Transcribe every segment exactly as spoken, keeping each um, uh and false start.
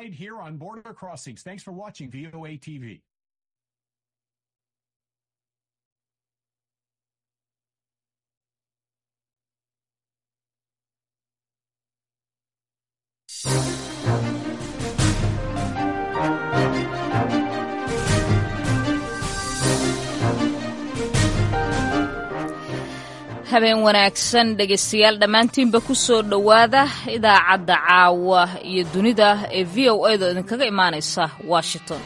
right here on Border Crossings. Thanks for watching V O A T V. habeen wanaagsan dhegaystayaal dhammaantiinba ku soo dhowaada idaacadda caawa iyo dunida ee v o a da idinkaga imaanaysa Washington.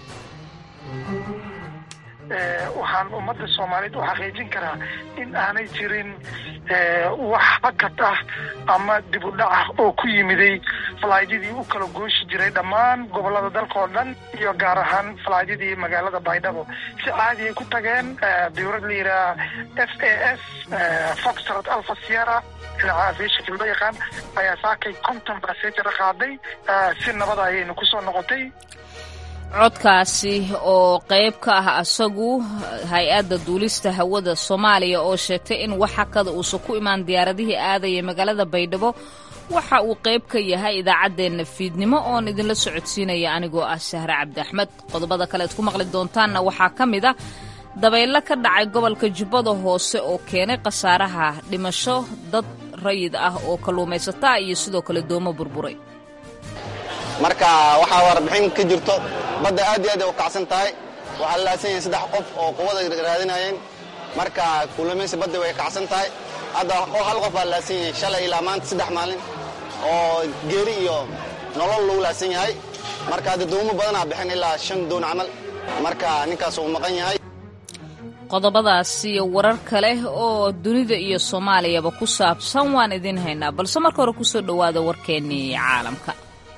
waxaan ummadda Soomaaliyeed u xaqiijin karaa in aanay jirin wax hakad ah ama dib u dhac ah oo ku yimiday falaydidii u kala gooshi jiray dhammaan gobolada dalka oo dhan iyo gaar ahaan falaydidii magaalada Baydhabo si caadi ay ku tageen dowlad liira F A S Foxtrot Alpha Sierra ilaafish loo yaqaan ayaa saakay konton passenger qaaday si nabad ah ayayna ku soo noqotay. codkaasi oo qayb ka ah asagu hay-adda duulista hawada Soomaaliya oo sheegtay in wax hakada uusan ku imaan diyaaradihii aadaya magaalada Baydhabo waxa uu qayb ka yahay idaacadeena fiidnimo oo idinla socodsiinaya anigoo ah Sahra Cabdi Axmed. qodobada kale aad ku maqli doontaanna waxaa ka mid ah dabaylo ka dhacay gobolka Jubbada Hoose oo keenay khasaaraha dhimasho dad rayid ah oo kalluumaysata iyo sidoo kale doomo burburay. marka waxa warbixin ka jirto badda aad iyo aad u kacsan tahay waxa la sameeyay saddex qof oo quwada raadinayeen marka kulmaysi badda way kacsan tahay hadda hal qof la sameeyay shalay ilaa maanta saddex maalin oo geeri iyo nolol loo laasan yahay marka hadda doomo badan ah bixin ilaa shan doon amal marka ninkaas uu maqan yahay. qodobadaasi iyo warar kale oo dunida iyo Soomaaliyaba ku saabsan waan idin haynaa balse marka hore ku soo dhawaada warkeennii caalamka.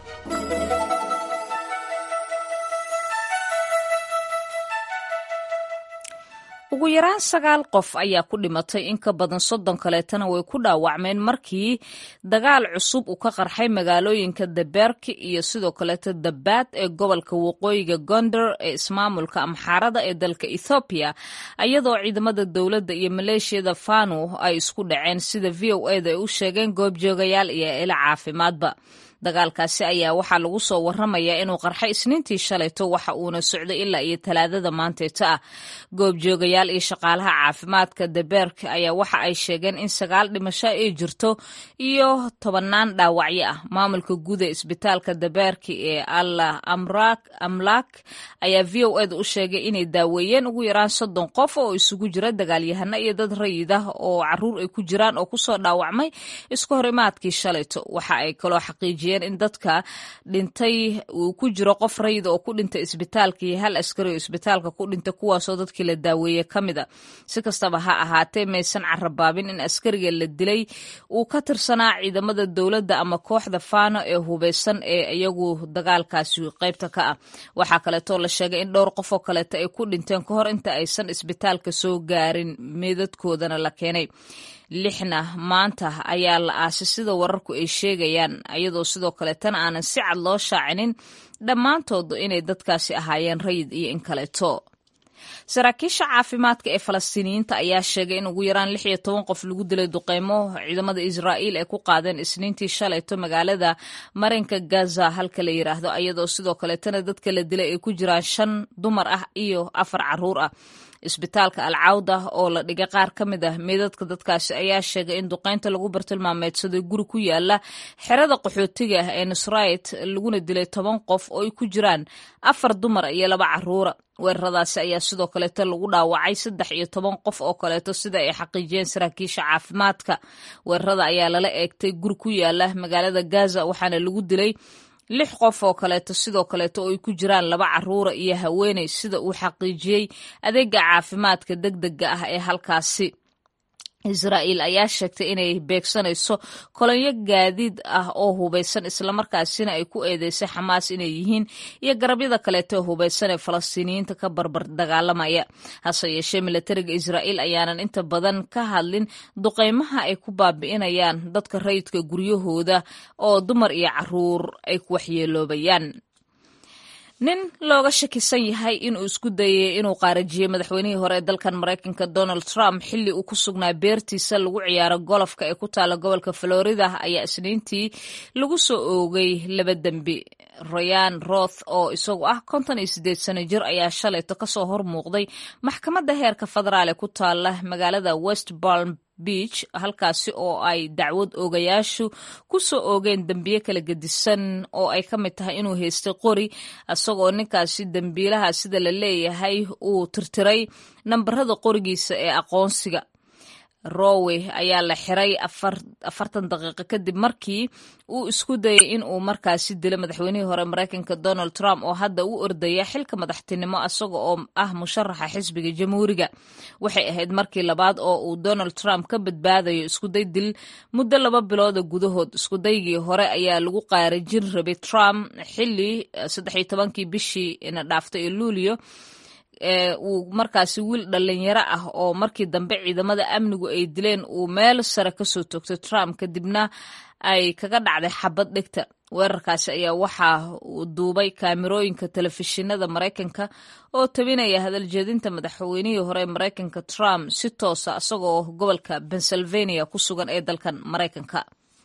ugu yaraan sagaal qof ayaa ku dhimatay in ka badan soddon kaleetana way ku dhaawacmeen markii dagaal cusub uu ka qarxay magaalooyinka Dabeerki iyo sidoo kaleeta Dabaad ee gobolka waqooyiga Gondar ee ismaamulka Amxaarada ee dalka Ethiopia iyadoo ciidamada dowladda iyo maleeshiyada Fano ay isku dhaceen sida V O A da ay u sheegeen goobjoogayaal iyo ila caafimaadba. dagaalkaasi ayaa waxaa lagu soo waramayaa inuu qarxay Isniintii shalayto waxa uuna socday ilaa iyo Talaadada maanteeta ah. goobjoogayaal iyo shaqaalaha caafimaadka Dabeerk ayaa waxa ay sheegeen in sagaal dhimasho ay jirto iyo tobanaan dhaawacyo ah. maamulka guud ee isbitaalka Dabeerk ee Allah Amrak Amlak ayaa V O A da u sheegay inay daaweeyeen ugu yaraan soddon qof oo isugu jira dagaalyahano iyo dad rayid ah oo caruur ay ku jiraan oo ku soo dhaawacmay isku horimaadkii shalayto. waxa ay kaloo xaqiijiyeen in dadka dhintay uu ku jiro qof rayid oo ku dhintay isbitaalka iyo hal askari oo isbitaalka ku dhintay kuwaasoo dadkii la daaweeyey ka mid a. si kastaba ha ahaatee maysan carabaabin in askariga la dilay uu ka tirsanaa ciidamada dowladda ama kooxda Fano ee hubeysan ee iyagu dagaalkaasi qaybta ka ah. waxaa kaleetoo la sheegay in dhowr qof oo kaleeta ay ku dhinteen ka hor inta aysan isbitaalka soo gaarin meedadkoodana la keenay. lixna maanta ayaa la aasay sida wararku ay sheegayaan iyadoo sidoo kale tan aanan si cad loo shaacinin dhammaantood inay dadkaasi ahaayeen rayid iyo in kaleeto. saraakiisha caafimaadka ee Falastiiniyiinta ayaa sheegay in ugu yaraan lix iyo toban qof lagu dilay duqeymo ciidamada Israa'iil ay ku qaadeen Isniintii shalayto magaalada marinka Gaza halka la yiraahdo iyadoo sidoo kale tan dadka la dilay ay ku jiraan shan dumar ah iyo afar caruur ah. isbitaalka Al-Cawda oo la dhigay qaar ka mid ah meedadka dadkaasi ayaa sheegay in duqeynta lagu bartilmaameedsaday guri ku yaala xerada qaxootiga ah ee Nusrayt laguna dilay toban qof oo ay ku jiraan afar dumar iyo laba caruur. weeraradaasi ayaa sidoo kaleeto lagu dhaawacay saddex iyo toban qof oo kaleeto sida ay xaqiijiyeen saraakiisha caafimaadka. weerarada ayaa lala eegtay guri ku yaala magaalada Gaza waxaana lagu dilay lix qof oo kaleeto sidoo kaleeto oo ay ku jiraan laba caruur iyo haweeney sida uu xaqiijiyey adeega caafimaadka degdega ah ee halkaasi. Israa'iil ayaa sheegtay inay beegsanayso kolonyo gaadiid ah oo hubeysan islamarkaasina ay ku eedeysay Xamaas inay yihiin iyo garabyada kaleeto hubeysan ee Falastiiniyiinta ka barbar dagaalamaya. hase yeeshee militariga Israa'iil ayaanan inta badan ka hadlin duqeymaha ay ku baabi'inayaan dadka rayidka guryahooda oo dumar iyo caruur ay ku waxyeeloobayaan. nin looga shakisan yahay inuu isku dayay inuu qaarajiyey madaxweynihii hore ee dalkan maraykanka donald trump xilli uu ku sugnaa beertiisa lagu ciyaaro golofka ee ku taala gobolka florida ayaa isniintii lagu soo oogay laba dembi. Ryan Roth oo isagu ah konton iyo sideed sano jir ayaa shalayto kasoo hor muuqday maxkamadda heerka federaal ee ku taala magaalada West Palm Beach, halkaasi oo ay dacwad oogayaashu ku soo oogeen dembiye kala gedisan oo ay ka mid tahay inuu haystay qori, isagoo ninkaasi dembiilaha sida la leeyahay uu tirtiray nambarada qorigiisa ee aqoonsiga. Rowe ayaa la xiray afartan daqiiqo kadib markii uu isku dayay in uu markaasi dilo madaxweynihii hore Mareykanka Donald Trump oo hadda u ordaya xilka madaxtinimo asaga oo ah musharaxa xisbiga Jamhuuriga. Waxay ahayd markii labaad oo uu Donald Trump ka badbaadayo isku day dil muddo laba bilood gudahood. Isku daygii hore ayaa lagu qaarajin rabay Trump xilli saddex iyo tobankii bishii ina dhaaftay ee Luulyo ee uu markaasi wiil dhalinyaro ah oo markii dambe ciidamada amnigu ay dileen uu meel sare ka soo toogtay Trump kadibna ay kaga dhacday xabad dhigta. Weerarkaasi ayaa waxaa uu duubay kaamirooyinka telefishinada Mareykanka oo tabinaya hadal jeedinta madaxweynihii hore ee Mareykanka Trump si toosa asagoo gobolka Pennsylvania ku sugan ee dalkan Mareykanka.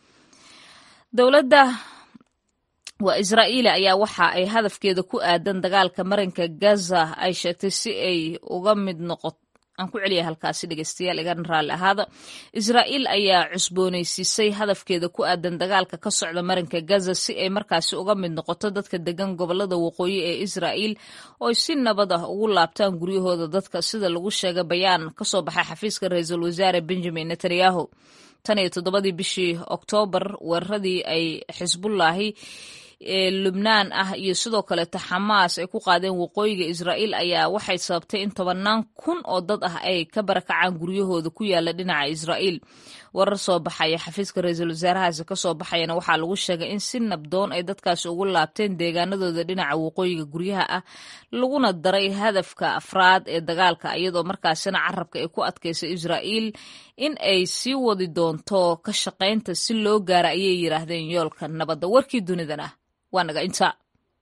Dowladda waa Israa'iil ayaa waxa ay hadafkeeda ku aadan dagaalka marinka Gaza ay sheegtay si ay uga mid noqoto aan ku celiya halkaasi dhageystayaal iga raalli ahaada. Israa'iil ayaa cusboonaysiisay hadafkeeda ku aadan dagaalka ka socda marinka Gaza si ay markaasi uga mid noqoto dadka degan gobolada waqooyi ee Israa'iil oo si nabad ah ugu laabtaan guryahooda dadka, sida lagu sheegay bayaan ka soo baxay xafiiska ra'iisul wasaare Benjamin Netanyahu. tan iyo toddobadii bishii Oktoobar, weeraradii ay Xisbullaahi ee Lubnaan ah iyo sidoo kale Xamaas ay ku qaadeen waqooyiga Israa'iil ayaa waxay sababtay in tobanaan kun oo dad ah ay ka barakacaan guryahooda ku yaala dhinaca Israa'iil. Warar soo baxaya xafiiska ra'iisul wasaarahaasi ka soo baxayana waxaa lagu sheegay in si nabdoon ay dadkaasi ugu laabteen deegaanadooda dhinaca waqooyiga guryaha ah, laguna daray hadafka afraad ee dagaalka, iyadoo markaasina carabka ay ku adkaysay Israa'iil in ay sii wadi doonto ka shaqaynta si loo gaaro ayay yiraahdeen yoolka nabadda. Warkii dunidana waa naga intaa.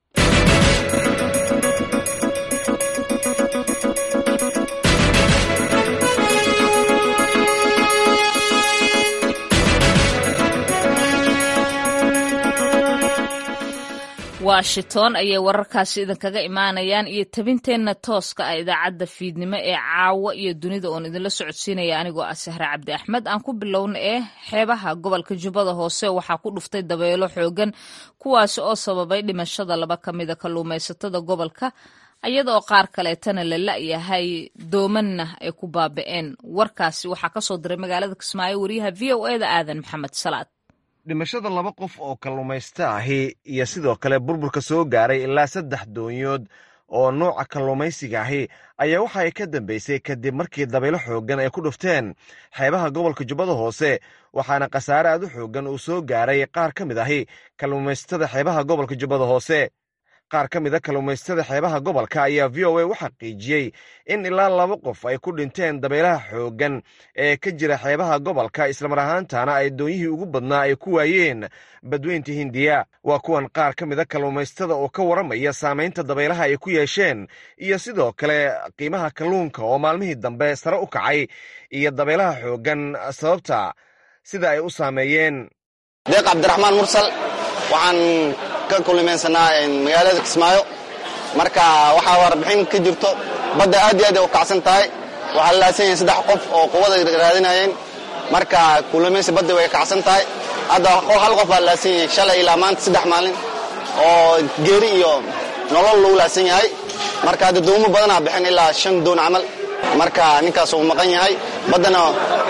Washington ayay wararkaasi idinkaga imaanayaan iyo tabinteenna tooska ah idaacadda fiidnimo ee caawa iyo dunida oon idinla socodsiinaya anigoo ah Sahra Cabdi Axmed. Aan ku bilowna ee xeebaha gobolka Jubbada Hoose waxaa ku dhuftay dabeelo xoogan kuwaas oo sababay dhimashada laba ka mid a kalluumaysatada gobolka, iyadoo qaar kaleetana la la'yahay doomanna ay ku baaba'een. Warkaasi waxaa ka soo diray magaalada Kismaayo wariyaha V O A da Aadan Maxamed Salaad. dhimashada laba qof oo kalluumaysta ahi iyo sidoo kale burburka soo gaaray ilaa saddex doonyood oo nooca kalluumaysiga ahi ayaa waxa ay ka dambaysay kadib markii dabaylo xooggan ay ku dhufteen xeebaha gobolka Jubbada Hoose, waxaana khasaare aad u xooggan uu soo gaaray qaar ka mid ahi kalluumaysatada xeebaha gobolka Jubbada Hoose. qaar ka mid a kalluumaysatada xeebaha gobolka ayaa V O A u xaqiijiyey in ilaa laba qof ay ku dhinteen dabaylaha xooggan ee ka jira xeebaha gobolka, islamar ahaantana ay doonyihii ugu badnaa ay ku waayeen badweynta Hindiya. waa kuwan qaar ka mid a kalluumaysatada oo ka warramaya saamaynta dabaylaha ay ku yeesheen iyo sidoo kale qiimaha kalluunka oo maalmihii dambe sare u kacay iyo dabaylaha xooggan sababta sida ay u saameeyeen. deeq cabdiraxmaan mursal, waxaan ka kulmaysanaa magaalada Kismaayo. marka waxaa warbixin ka jirto badda aad iyo aad u kacsan tahay. waxaa la laasan yahay saddex qof oo quwada raadinayeen. marka kulmaysi badda way kacsan tahay. hadda hal qof baa laasan yahay shalay ilaa maanta saddex maalin oo geeri iyo nolol lagu laasan yahay. marka hadda doomo badanaa bixin ilaa shan doon camal. marka ninkaas uu maqan yahay. baddana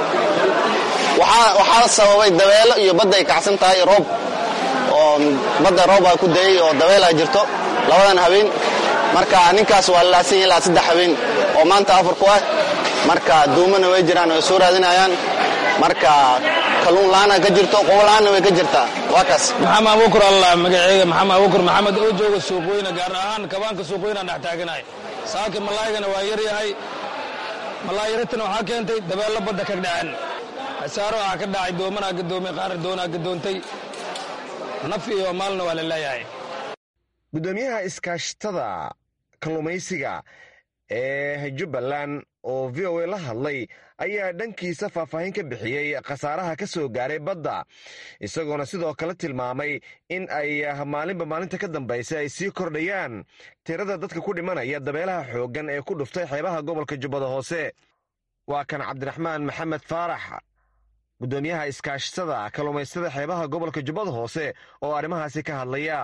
waxaa sababay dabeelo iyo badda ay kacsan tahay, roob oo badda roob ay ku dayay oo dabeel ay jirto labadan habeen. marka ninkaas waa la laasan yahay ilaa saddex habeen oo maanta afar ku ah. marka doomana way jiraan oo soo raadinayaan. marka kalluun la'aan ka jirto, qowl la'aan way ka jirtaa. waa kaas maxamed abuukar allah magacayga maxamed abuukar maxamed oo jooga suuqweyne, gaar ahaan kabaanka suuqweyne dhex taaganahay. saaka malaayigana waa yar yahay. malaayiratina waxaa keentay dabeelo badda ka dhaceen. khasaaro waxaa ka dhacay doomanaa gadoomay, qaar doonaa gadoontay. naf iyo maalna waa la leeyahay. guddoomiyaha iskaashatada kalluumaysiga ee jubbaland oo v o a la hadlay ayaa dhankiisa faahfaahin ka bixiyey khasaaraha ka soo gaaray badda isagoona sidoo kale tilmaamay in ay maalinba maalinta ka dambaysa ay sii kordhayaan tirada dadka ku dhimanaya dabeelaha xooggan ee ku dhuftay xeebaha gobolka jubbada hoose waa kan cabdiraxmaan maxamed faarax guddoomiyaha iskaashatada kalluumaystada xeebaha gobolka jubbada hoose oo arrimahaasi ka hadlaya.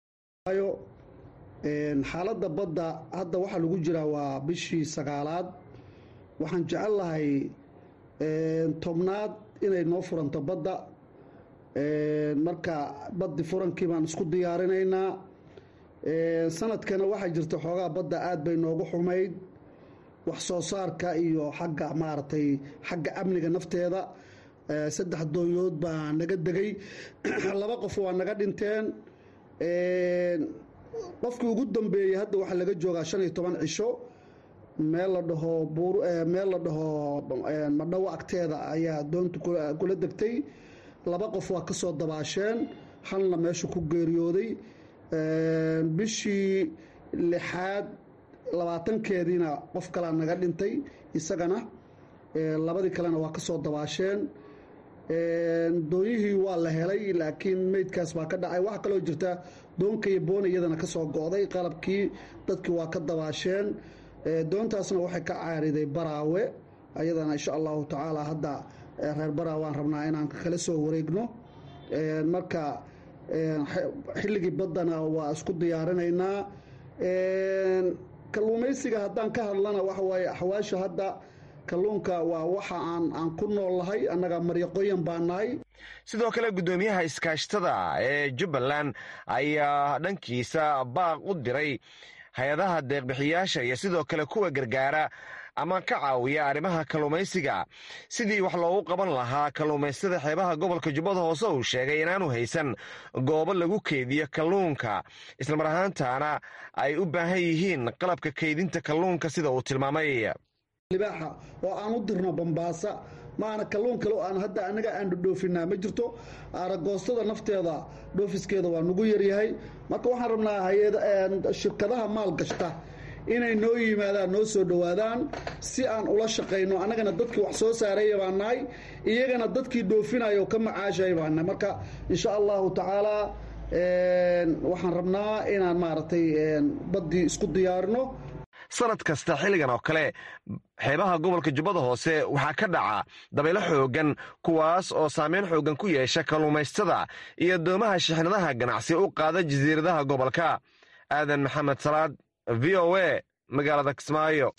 xaaladda badda hadda waxaa lagu jiraa waa bishii sagaalaad waxaan jecel lahay tobnaad inay noo furanto badda marka baddi furankii baan isku diyaarinaynaa. sanadkana waxaa jirta xoogaa badda aad bay noogu xumayd wax soo saarka iyo xagga maaragtay xagga amniga nafteeda. saddex doonyood baa naga degay laba qof waa naga dhinteen. qofkii ugu dambeeyey hadda waxaa laga joogaa shan iyo toban cisho meel la dhaho meel la dhaho madhawo agteeda ayaa doonta kula degtay. laba qof waa ka soo dabaasheen halna meesha ku geeriyooday. bishii lixaad labaatankeediina qof kalaa naga dhintay isagana labadii kalena waa ka soo dabaasheen. doonyihii waa la helay laakiin meydkaas baa ka dhacay. waxaa kaloo jirta doonka iyo boona iyadana ka soo go'day qalabkii dadkii waa ka dabaasheen. doontaasna waxay ka caariday baraawe ayadana insha allahu tacaala hadda reer baraawe aan rabnaa inaan kala soo wareegno. marka xilligii baddana waa isku diyaarinaynaa. kalluumaysiga haddaan ka hadlana waxa waaye axwaasha hadda kalluunka waa waxa aan aan ku noolnahay annaga maryaqooyan baan nahay. sidoo kale guddoomiyaha iskaashatada ee jubbaland ayaa dhankiisa baaq u diray hay-adaha deeqbixiyaasha iyo sidoo kale kuwa gargaara ama ka caawiya arrimaha kalluumaysiga sidii wax loogu qaban lahaa kalluumaystada xeebaha gobolka jubbada hoose uu sheegay inaanu haysan goobo lagu keydiyo kalluunka islamar ahaantaana ay u baahan yihiin qalabka keydinta kalluunka sida uu tilmaamay. libaaxa oo aan u dirno bambaasa maana kalluun kale oo aan hadda anaga aan dhoofinaa ma jirto. aragoostada nafteeda dhoofiskeeda waa nagu yaryahay. marka waxaan rabnaa hay-ada shirkadaha maalgashta inay noo yimaadaan noo soo dhowaadaan si aan ula shaqayno. annagana dadkii wax soo saaraya baan nahay iyagana dadkii dhoofinaya oo ka macaashaya baan nahay. marka insha allahu tacaala waxaan rabnaa inaan maaragtay baddii isku diyaarino. sanad kasta xilligan oo kale xeebaha gobolka jubbada hoose waxaa ka dhaca dabaylo xooggan kuwaas oo saameyn xooggan ku yeesha kalluumaystada iyo doomaha shixnadaha ganacsi u qaada jasiiradaha gobolka. aadan maxamed salaad v o a magaalada kismaayo.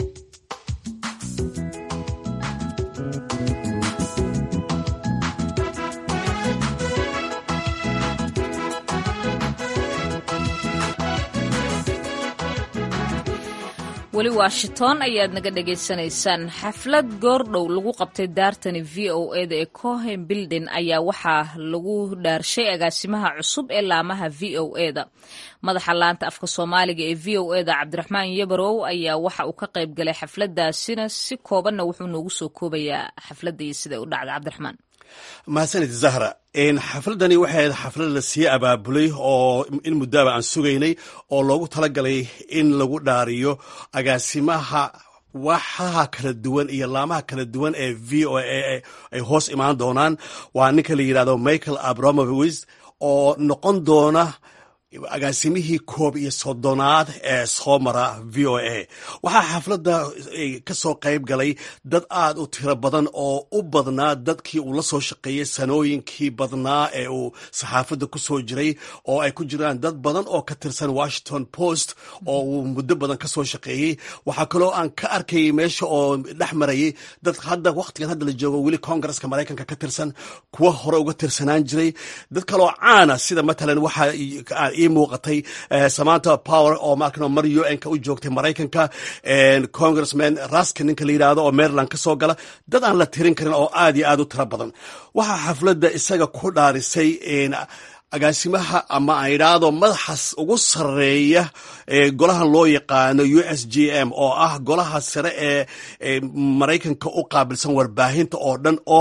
weli washington ayaad naga dhegaysanaysaan. xaflad goordhow lagu qabtay daartani v o eda ee cohen building ayaa waxaa lagu dhaarshay agaasimaha cusub ee laamaha v o eda. madaxa laanta afka soomaaliga ee v o eda cabdiraxmaan yabarow ayaa waxa uu ka qayb galay xafladaasina si koobanna wuxuu noogu soo koobayaa xafladda iyo sida u dhacda. cabdiraxmaan mahadsanid zahra. xafladani waxay ahayd xaflad la sii abaabulay oo in muddaaba aan sugaynay oo loogu talagalay in lagu dhaariyo agaasimaha waxaha kala duwan iyo laamaha kala duwan ee v o a ay hoos imaan doonaan. waa ninka la yidhahdo michael abramovich oo noqon doona agaasimihii koob iyo soddonaad ee soo mara v o a. waxaa xafladda ka soo qayb galay dad aad u tiro badan oo u badnaa dadkii uu la soo shaqeeyey sanooyinkii badnaa ee uu saxaafadda ku soo jiray oo ay ku jiraan dad badan oo ka tirsan washington post oo uu muddo badan ka soo shaqeeyey. waxaa kaloo aan ka arkayay meesha oo dhex marayay dad hadda wakhtigan hadda la joogo weli kongareska maraykanka ka tirsan kuwa hore uga tirsanaan jiray dad kaloo caana sida matalan waxaa ii muuqatay samanta power oo markan mar u n ka u joogtay maraykanka. congressman raskin ninka la yidhaahdo oo maryland ka soo gala dad aan la tirin karin oo aad iyo aad u tiro badan. waxaa xafladda isaga ku dhaarisay agaasimaha ama aan idhaahdo madaxas ugu sarreeya ee golahan loo yaqaano u s g m oo ah golaha sare ee maraykanka u qaabilsan warbaahinta oo dhan oo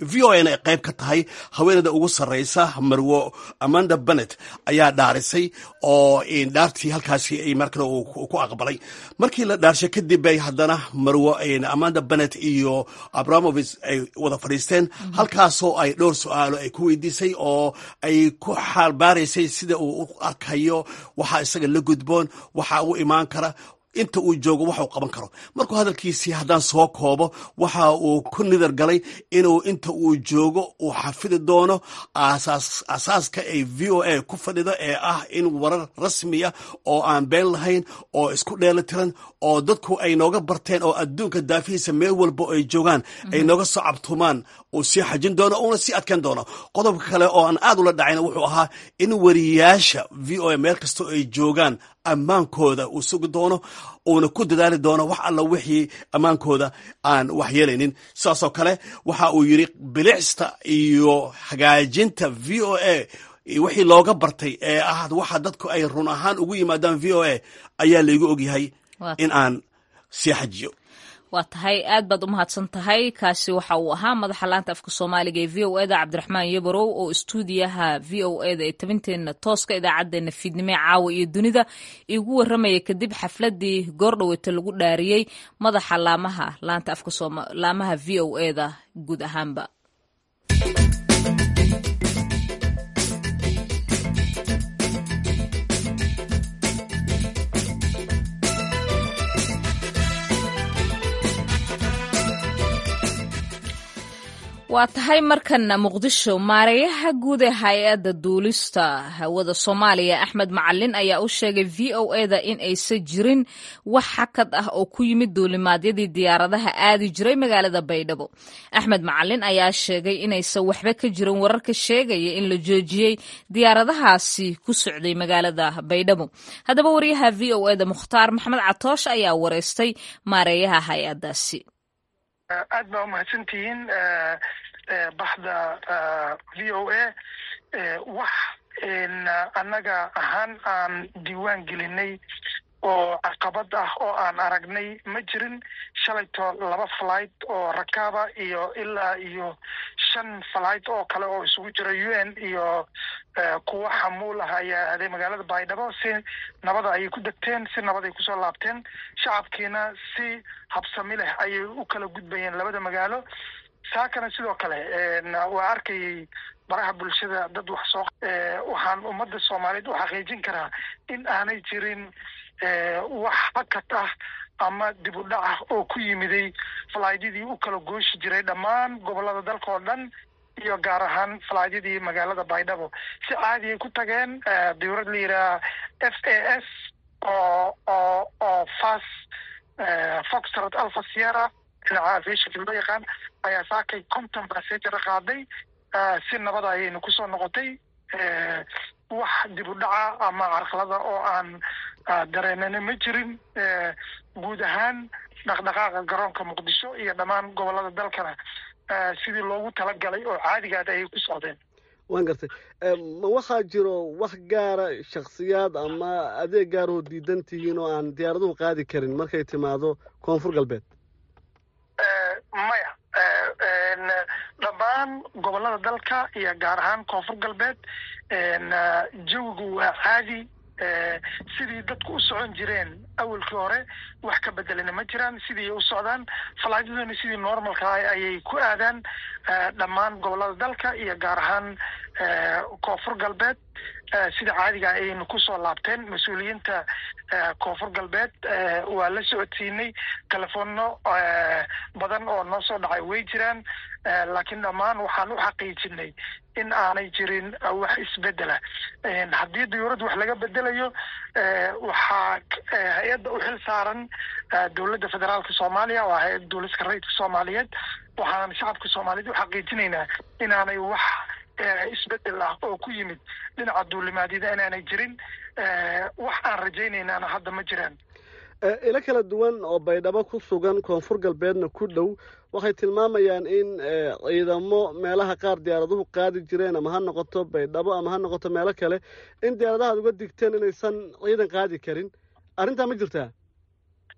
v o n ay qayb ka tahay haweeneyda ugu sarreysa marwo amanda bennett ayaa dhaarisay oo dhaartii halkaasi ay markale ku aqbalay markii la dhaarshay kadib bay haddana marwo amanda bennett iyo abramovich ay wada fadhiisteen halkaasoo ay dhowr su-aalo ay ku weydiisay oo ay ku xaalbaaraysay sida uu u arkayo waxa isaga la gudboon waxa u imaan kara inta uu joogo waxa uu qaban karo markuu hadalkiisii haddaan soo koobo waxa uu ku nidar galay inuu inta uu joogo uu xafidi doono asaaska ay v o a ku fadhido ee ah in warar rasmiya oo aan been lahayn oo isku dheelitiran oo dadku ay nooga barteen oo adduunka daafihiisa meel walba ay joogaan ay nooga soo cabtumaan uu sii xajin doono uuna sii adkeyn doono qodobka kale oo aan aad ula dhacayna wuxuu ahaa in wariyaasha v o a meel kastoo ay joogaan ammaankooda uu sugi doono uuna ku dadaali doono wax alla wixii ammaankooda aan wax yeelaynin sidaasoo kale waxa uu yidhi bilicsta iyo hagaajinta v o a wixii looga bartay ee ah waxa dadku ay run ahaan ugu yimaadaan v o a ayaa laygu ogyahay in aan sii xajiyo waa tahay aad baad u mahadsan tahay kaasi waxa uu ahaa madaxa laanta afka soomaaliga ee v o eda cabdiraxmaan yabarow oo istuudiyaha v o eda ee tabinteenna tooska idaacaddeenna fiidnimo caawa iyo dunida igu warramaya kadib xafladii goordhaweyta lagu dhaariyey madaxa laamaha laanta afka laamaha v o eda guud ahaanba waa tahay markana muqdisho maareeyaha guud ee hay-adda duulista hawada soomaaliya axmed macalin ayaa u sheegay v o eda in aysan jirin wax xakad ah oo ku yimid duulimaadyadii diyaaradaha aadi jiray magaalada baydhabo axmed macalin ayaa sheegay inaysan waxba ka jirin wararka sheegaya in la joojiyey diyaaradahaasi ku socday magaalada baydhabo haddaba wariyaha v o eda mukhtaar maxamed catoosh ayaa wareystay maareeyaha hay-addaasi aad baa umahadsantihiin baxda v o a wax annaga ahaan aan diiwaan gelinay oo caqabad ah oo aan aragnay ma jirin shalayto laba flight oo rakaaba iyo ilaa iyo shan flight oo kale oo isugu jira u n iyo kuwa xamuul ah ayaa aaday magaalada baydhabo si nabada ayay ku degteen si nabad ay kusoo laabteen shacabkiina si habsami leh ayay u kala gudbayeen labada magaalo saakana sidoo kale waa arkayay baraha bulshada dad wax soo waxaan ummadda soomaaliyeed u xaqiijin karaa in aanay jirin wax hakad ah ama dib u dhac ah oo ku yimiday falaaydidii u kala gooshi jiray dhammaan gobollada dalka oo dhan iyo gaar ahaan falaaydidii magaalada baydhabo si caadi ay ku tageen dawlad la yidhaha f a s oo oo oo fas foxtrot alpha sierra dhinaca aviationka loo yaqaan ayaa saakay konton passenger qaaday si nabada ayayna kusoo noqotay wax dib u dhaca ama carqalada oo aan dareenana ma jirin guud ahaan dhaqdhaqaaqa garoonka muqdisho iyo dhammaan gobollada dalkana sidii loogu talagalay oo caadigaad ayay ku socdeen waan gartay ma waxaa jiro wax gaara shakhsiyaad ama adeeg gaaroo diidan tihiin oo aan diyaaraduhu qaadi karin markay timaado koonfur galbeed maya dhammaan gobollada dalka iyo gaar ahaan koonfur galbeed jawigu waa caadi sidii dadku u socon jireen awalkii hore wax ka bedelana ma jiraan sidii u socdaan falaaydaduna sidii normalka ah ayay ku aadaan dhammaan gobollada dalka iyo gaar ahaan koonfur galbeed sida caadiga ayaynu kusoo laabteen mas-uuliyiinta koonfur galbeed waa la socodsiinay telefoonno badan oo noo soo dhacay way jiraan laakiin dhammaan waxaan u xaqiijinay in aanay jirin wax isbedela haddii dawlad wax laga bedelayo waxaa hay-adda u xil saaran dowladda federaalka soomaaliya waa hay-adda duuliska rayidka soomaaliyeed waxaanan shacabka soomaaliyeed u xaqiijinaynaa inaanay wax isbedel ah oo ku yimid dhinaca duulimaadyada inaanay jirin wax aan rajaynaynaana hadda ma jiraan ilo kala duwan oo baydhabo ku sugan koonfur galbeedna ku dhow waxay tilmaamayaan in ciidamo meelaha qaar diyaaraduhu qaadi jireen ama ha noqoto baydhabo ama ha noqoto meelo kale in diyaaradaha ad uga digteen inaysan ciidan qaadi karin arrintaa ma jirtaa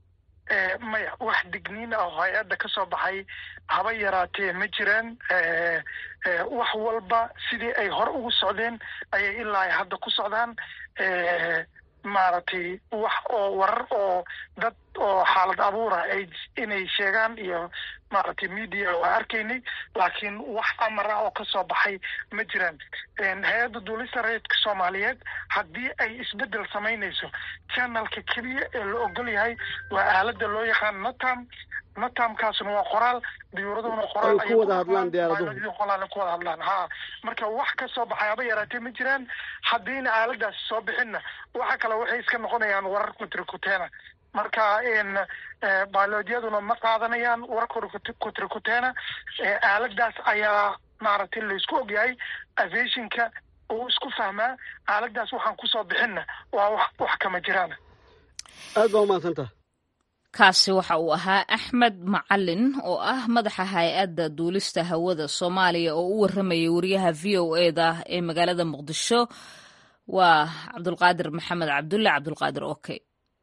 maya wax digniin ah oo hay-adda ka soo baxay haba yaraatee ma jiraan. wax walba sidii ay hore ugu socdeen ayay ilaa hadda ku socdaan. maaragtay wax oo warar oo dad oo xaalad abuura ay inay sheegaan iyo maaragtay media waa arkaynay, laakiin wax amar ah oo ka soo baxay ma jiraan. hay-adda duulista rayidka Soomaaliyeed haddii ay isbedel samaynayso, channelka keliya ee la ogol yahay waa aaladda loo yaqaan natam. natamkaasna waa qoraal, diyuuraduna qoraal ay ku wada hadlaan diyaaraduhu qoraal ku wada hadlaan. ha marka wax ka soo baxay haba yaraatee ma jiraan. haddiina aaladaas soo bixinna waxa kale waxay iska noqonayaan warar kutrikuteena. marka biolojiyaduna ma qaadanayaan warar kutrikuteena. aaladaas ayaa maaragtay laysku ogyahay aviationka uu isku fahmaa. aaladaas waxaan kusoo bixinna waa wax wax kama jiraan. aad baa umahadsantaha. kaasi waxa uu ahaa Axmed Macalin oo ah madaxa hay-adda duulista hawada Soomaaliya oo u waramayay wariyaha V O A da ee magaalada Muqdisho. waa Cabdulqaadir Maxamed Cabdulle Cabdulqaadir okay.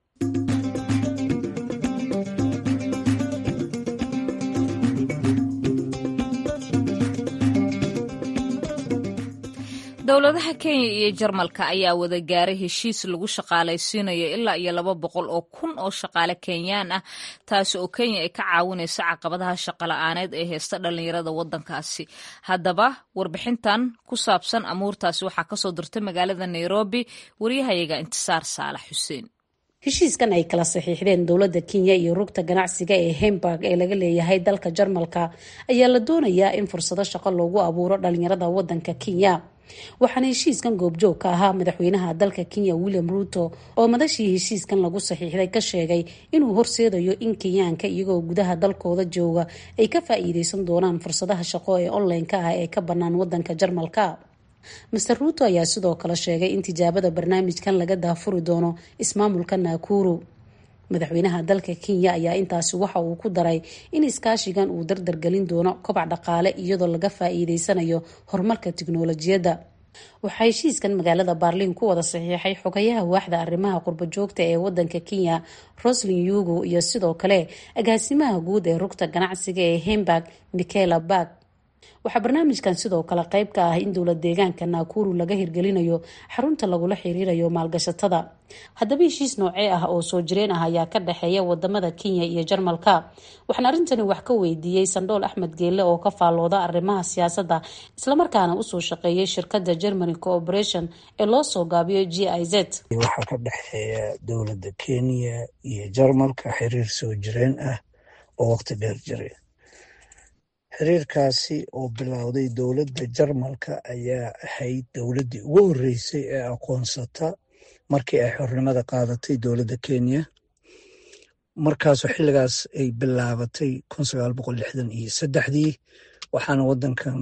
dowladaha Kenya iyo Jarmalka ayaa wada gaaray heshiis lagu shaqaalaysiinayo ilaa iyo laba boqol oo kun oo shaqaale Kenyaan ah, taas oo Kenya ay ka caawinayso caqabadaha shaqo la'aaneed ee haysta dhalinyarada wadankaasi. Haddaba warbixintan ku saabsan amuurtaasi waxaa ka soo dirtay magaalada Nairobi wariyahayaga Intisaar Saalax Xuseen. heshiiskan ay kala saxiixdeen dowladda Kenya iyo rugta ganacsiga ee Hamburg ee laga leeyahay dalka Jarmalka ayaa la doonayaa in fursado shaqo loogu abuuro dhalinyarada wadanka Kenya. waxaana heshiiskan goobjoog ka ahaa madaxweynaha dalka Kenya William Ruto oo madashii heshiiskan lagu saxiixday ka sheegay inuu horseedayo in Kenyaanka iyagoo gudaha dalkooda jooga ay ka faa'iideysan doonaan fursadaha shaqo ee online-ka ah ee ka bannaan wadanka Jarmalka. Mister Ruto ayaa sidoo kale sheegay in tijaabada barnaamijkan laga daafuri doono ismaamulka Nakuru. madaxweynaha dalka Kenya ayaa intaasi waxa uu ku daray in iskaashigan uu dardar gelin doono kobac dhaqaale iyadoo laga faa'iideysanayo horumarka tiknoolajiyadda. waxaa heshiiskan magaalada Berlin ku wada saxiixay xogayaha waaxda arrimaha qurbo joogta ee wadanka Kenya Roslyn Yugo iyo sidoo kale agaasimaha guud ee rugta ganacsiga ee Hamburg Michaela Berg. waxaa barnaamijkan sidoo kale qayb ka ah in dowlad deegaanka Nakuru laga hirgelinayo xarunta lagula xiriirayo maalgashatada. haddaba heshiis noocee ah oo soo jireen ah ayaa ka dhexeeya wadamada Kenya iyo Jarmalka. waxaan arrintani wax ka weydiiyey Sandool Axmed Geelle oo ka faalooda arrimaha siyaasadda isla markaana u soo shaqeeyay shirkadda Germany Cooperation ee loo soo gaabiyo G I Z. waxaa ka dhexeeya dowladda Kenya iyo Jarmalka xiriir soo jireen ah oo waqti dheer jiray. xiriirkaasi oo bilowday dowladda Jarmalka ayaa ahayd dowladdii ugu horreysay ee aqoonsata markii ay xornimada qaadatay dowladda Kenya. markaasoo xilligaas ay bilaabatay kun sagaal boqol lixdan iyo saddexdii waxaana wadankan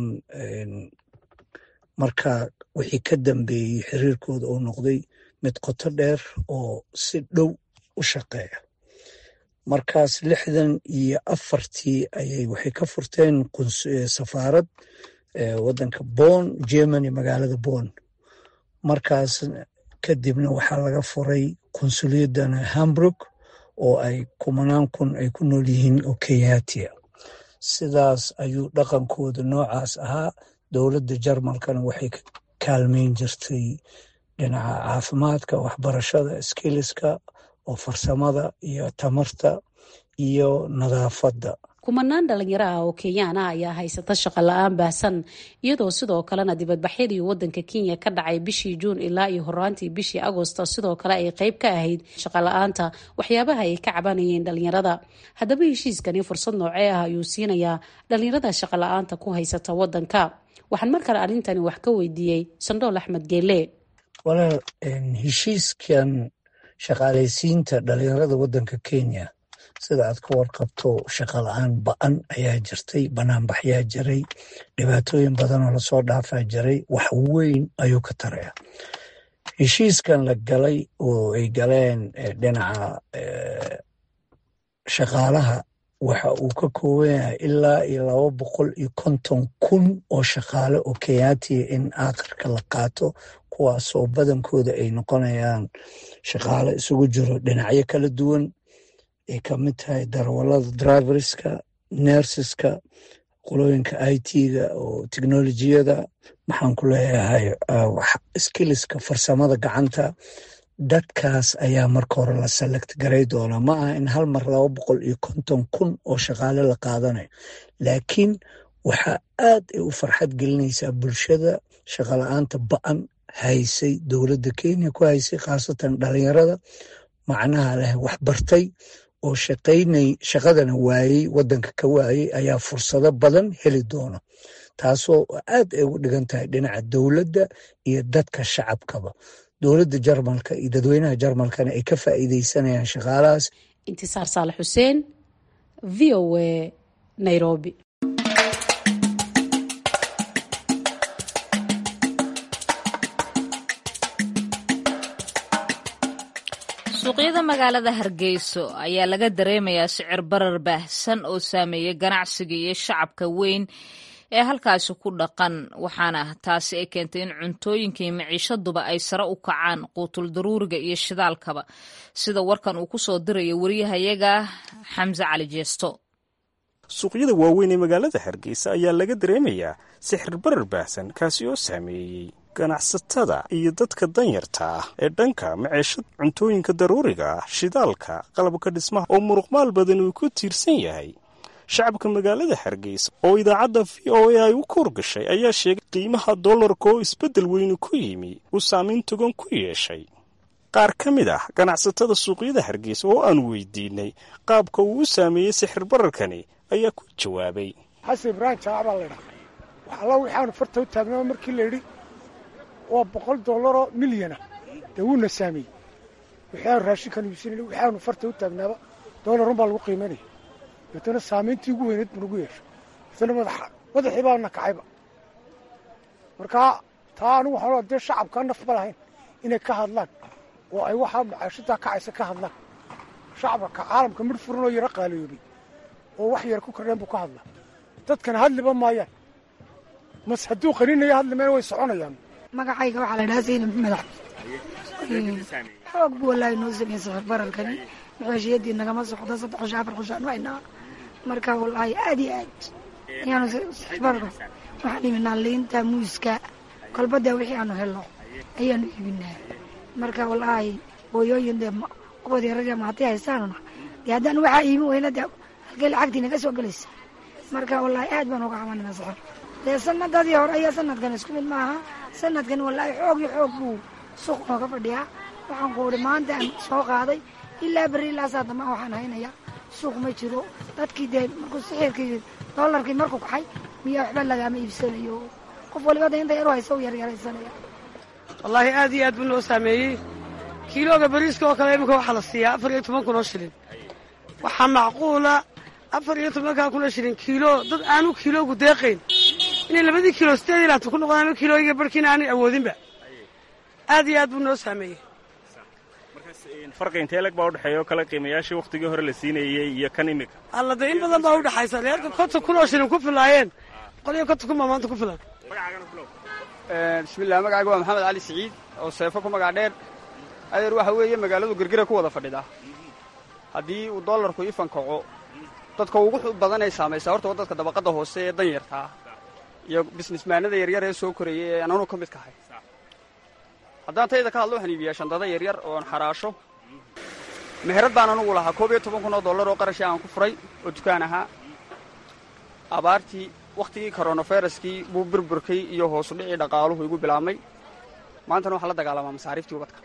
markaa wixii ka dambeeyey xiriirkooda oo noqday mid qoto dheer oo si dhow u shaqeeya. markaas lixdan iyo afartii ayay waxay ka furteen safaarad wadanka Bonn, Germany, magaalada Bonn. markaas kadibna waxaa laga furay konsuliyadana Hamburg oo ay kumanaan kun ay ku nool yihiin oo Kenyaatiya. sidaas ayuu dhaqankooda noocaas ahaa. dowladda Jarmalkana waxay ka kaalmeyn jirtay dhinaca caafimaadka, waxbarashada, skilliska oo farsamada iyo tamarta iyo nadaafadda. kumanaan dhalinyaro ah oo Kenyaan ah ayaa haysata shaqo la'aan baahsan iyadoo sidoo kalena dibadbaxyadii wadanka Kenya ka dhacay bishii Juun ilaa iyo horaantii bishii Agoosto sidoo kale ay qayb ka ahayd shaqo la'aanta waxyaabaha ay ka cabanayeen dhalinyarada. haddaba heshiiskani fursad noocee ah ayuu siinayaa dhalinyarada shaqo la'aanta ku haysata wadanka. waxaan mar kale arrintani wax ka weydiiyey Sandool Axmed Geelle. walaal heshiiskan shaqaalaysiinta dhalinyarada wadanka Kenya sida aad ka warqabto shaqo la'aan ba'an ayaa jirtay, banaanbaxyaa jiray, dhibaatooyin badan oo lasoo dhaafaa jiray. wax weyn ayuu ka taraya. heshiiskan la galay oo ay galeen dhinaca shaqaalaha waxa uu ka kooban yahay ilaa iyo laba boqol iyo konton kun oo shaqaale oo Kenyaatiya in aakhirka la qaato, kuwaasoo badankooda ay noqonayaan shaqaale isugu jiro dhinacyo kala duwan. ay ka mid tahay darawalada driverska, nerseska, qolooyinka i t-ga oo teknolojiyada, maxaan ku leeyahay skilliska farsamada gacanta. dadkaas ayaa marka hore la select garay doonaa. ma aha in hal mar laba boqol iyo konton kun oo shaqaale la qaadanayo, laakiin waxaa aad ay u farxad gelinaysaa bulshada shaqala-aanta ba-an haysay dowladda Kenya ku haysay, khaasatan dhalinyarada macnaha leh wax bartay oo shaqaynay shaqadana waayey, wadanka ka waayey, ayaa fursado badan heli doona, taasoo aad ay ugu dhigan tahay dhinaca dowladda iyo dadka shacabkaba. dowladda Jarmalka iyo dadweynaha Jarmalkana ay ka faa'iideysanayaan shaqaalahaas. Intisaar Saalax Xuseen, V O A, Nairobi. suuqyada magaalada Hargeysa ayaa laga dareemayaa sicir barar baahsan oo saameeyay ganacsiga iyo shacabka weyn ee halkaasi ku dhaqan, waxaana taasi ay keentay in cuntooyinka iyo maciishaduba ay sare u kacaan, quutul daruuriga iyo shidaalkaba, sida warkan uu ku soo dirayo wariyahayaga Xamse Cali Jeesto. suuqyada waaweyn ee magaalada Hargeysa ayaa laga dareemayaa sicir barar baahsan, kaasi oo saameeyey ganacsatada iyo dadka danyarta ah ee dhanka maciishada, cuntooyinka daruuriga, shidaalka, qalabka dhismaha oo muruqmaal badan uu ku tiirsan yahay. shacabka magaalada Hargeysa oo idaacadda V O A ay u koorgashay ayaa sheegay qiimaha dollarka oo isbeddel weyn ku yimi uu saameyn togan ku yeeshay. qaar ka mid ah ganacsatada suuqyada Hargeysa oo aan weydiinay qaabka uu u saameeyey sixir bararkani ayaa ku jawaabay. xasan ibraahim jaabaa la dhahay waxa la waxaan farta u taagnaa markii la yiri waa boqol dollar oo milyan ah dawladna saameeyay waxaan raashin kan iibsanay waxaan farta u taagnaa dollar baa lagu qiimeeyay dadana saameyntii ugu weyneed buu ugu yeeshay isla madaxa madaxii baa na kacayba marka taa anigu waxaan leeyahay shacabka naf ma lahayn inay ka hadlaan oo ay waxa macaashada kacaysa ka hadlaan. shacabka caalamka mid furan oo yara qaaliyoobay oo wax yar ku kordheen buu ka hadlaa, dadkan hadliba maayaan, mas hadduu qaninaya hadlimeen way soconayaan. magacayga waxaa la dhahaa Zaynab madax xoog buu wallaahi noo sameeyey sicir bararkani, maciishadii nagama socdo saddex qosh afar qosh aan waynaa, marka wallaahi aad iyo aad ayaanu sicir bararka waxaan iibinaa liinta, muuska, kolbada wixii aanu helno ayaanu iibinaa. marka wallaahi hooyooyin dee ubad yaryar ma haddii haysaanuna dee haddaan waxaa iibin weyna dee halkee lacagtii naga soo gelaysa. marka wallaahi aad baan uga cabanayna sicir dee sanadadii hore ayaa sanadkan isku mid maaha. sanadkan wallaahi xoog iyo xoog buu suuq nooga fadhiyaa. waxaan ku uhi maanta aan soo qaaday ilaa berri ilaa saa dambaan waxaan haynayaa suuq ma jiro. dadkii dee markuu sixirkii dollarkii markuu kaxay miyaa waxba lagaama iibsanayo, qof waliba dee inta yar u haysa u yaryaraysanaya. wallaahi aad iyo aad buu noo saameeyey. kiilooga bariiska oo kale iminka waxaa la siiyaa afar iyo toban kun oo shilin. waxaa macquula afar iyo tobankaa kun oo shilin kiilo dad aanu kiiloogu deeqayn inay labadii kiilo sideed iyo labaatan ku noqdaan ama kiilooyiga barhkiina aanay awoodinba. aad iyo aad buu noo saameeyey. farqi intee lag baa udhexeeya oo kale qiimayaashii wakhtigii hore la siinayey iyo kan imika? alla dee in badan baa udhexaysa. leerka konton kun oo shilin ku filaayeen boqol iyo konton kun baa maanta ku filan. bismillah, magacayga waa maxamed cali siciid oo seefo ku magac dheer. adeer waxa weeye magaaladu gergera ku wada fadhida. haddii uu dollarku ifan kaco dadka ugu badanay saamaysaa horta waa dadka dabaqadda hoose ee danyartaa iyo bisnismaanada yaryar ee soo korayay ee ananu ka mid kahay. haddaan tayda ka hadlo waxaan iibiyaa shandada yaryar oon xaraasho. meherad baan anugu lahaa koob iyo toban kun oo dollar oo qarashii aan ku furay oo dukaan ahaa. abaartii wakhtigii koronaviruskii buu burburkay iyo hoosu dhicii dhaqaaluhu igu bilaabmay. maantana waxaa la dagaalamaa masaariiftii ubadka.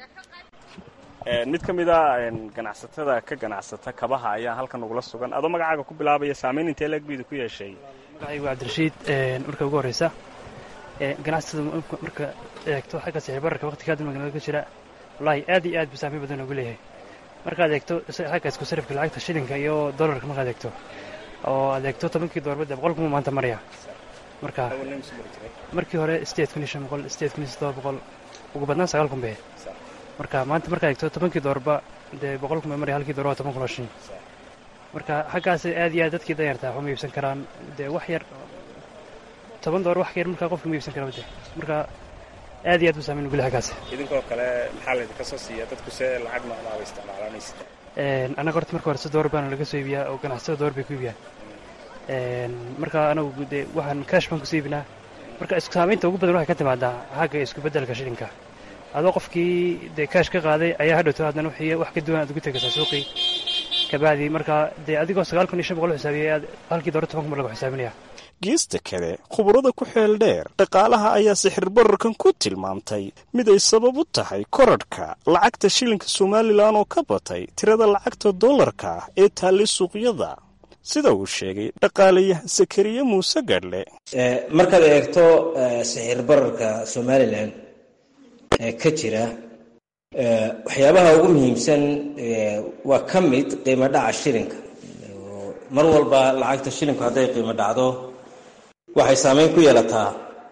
mid ka mid a ganacsatada ka ganacsata kabaha ayaa halkan nagula sugan. adoo magacaaga ku bilaabaya saamayn intee lagbiida ku yeeshay? magacaygu waa cabdirashiid. marka ugu horreysa ganacsatada marka eegto xagga sicir bararka waqtigaa dib magaalada ka jira wallaahi aad iyo aad buu saameyn badan ugu leeyahay. markaad eegto xagga isku sarifka lacagta shilinka iyo dollarka markaad eegto oo aad eegto tobankii doolarba dee boqol kun maanta maraya. marka markii hore sideed kun iyo shan boqol sideed kun iyo toddoba boqol ugu badnaan sagaal kun bee. marka maanta markaad eegto tobankii doolarba dee boqol kun bee maraya, halkii doolar waa toban kun oo shan. marka xaggaas aad iyo aad dadkii danyartaa waxuma iibsan karaan dee wax yar toban doolar wax ka yar markaa qofka ma iibsan kara de. marka aad iyo aad buu saameyn ugu leeyahay xaggaas. idinkoo kale maxaa laydinka soo siiya dadku se lacag noocmaa bay isticmaalanaysa? annaga horta marka hore si door baana laga soo iibiyaa oo ganacsatada door bay ku iibiyaan marka anagu dee waxaan kaash baan kusoo iibinaa marka isku saamaynta ugu badan waxay ka timaadaa xagga isku beddelka shilinka adoo qofkii dee kaash ka qaaday ayaa hadhowto haddana wixii wax ka duwan aad ugu tegaysaa suuqii kabacdi marka dee adigoo sagaal kun iyo shan boqol u xisaabiyay aad halkii doora toban kun lagu xisaabinaya geesta kale khubarada ku xeel dheer dhaqaalaha ayaa sixir bararkan ku tilmaamtay mid ay sabab u tahay korodhka lacagta shilinka somalilan oo ka batay tirada lacagta dollarka ee taallay suuqyada sida uu sheegay dhaqaalayahan sakariye muuse gadhle markaad eegto sixir bararka somalilan ee ka jira waxyaabaha ugu muhiimsan waa ka mid qiimo dhaca shilinka mar walba lacagta shilinku hadday qiimo dhacdo waxay saameyn ku yeelataa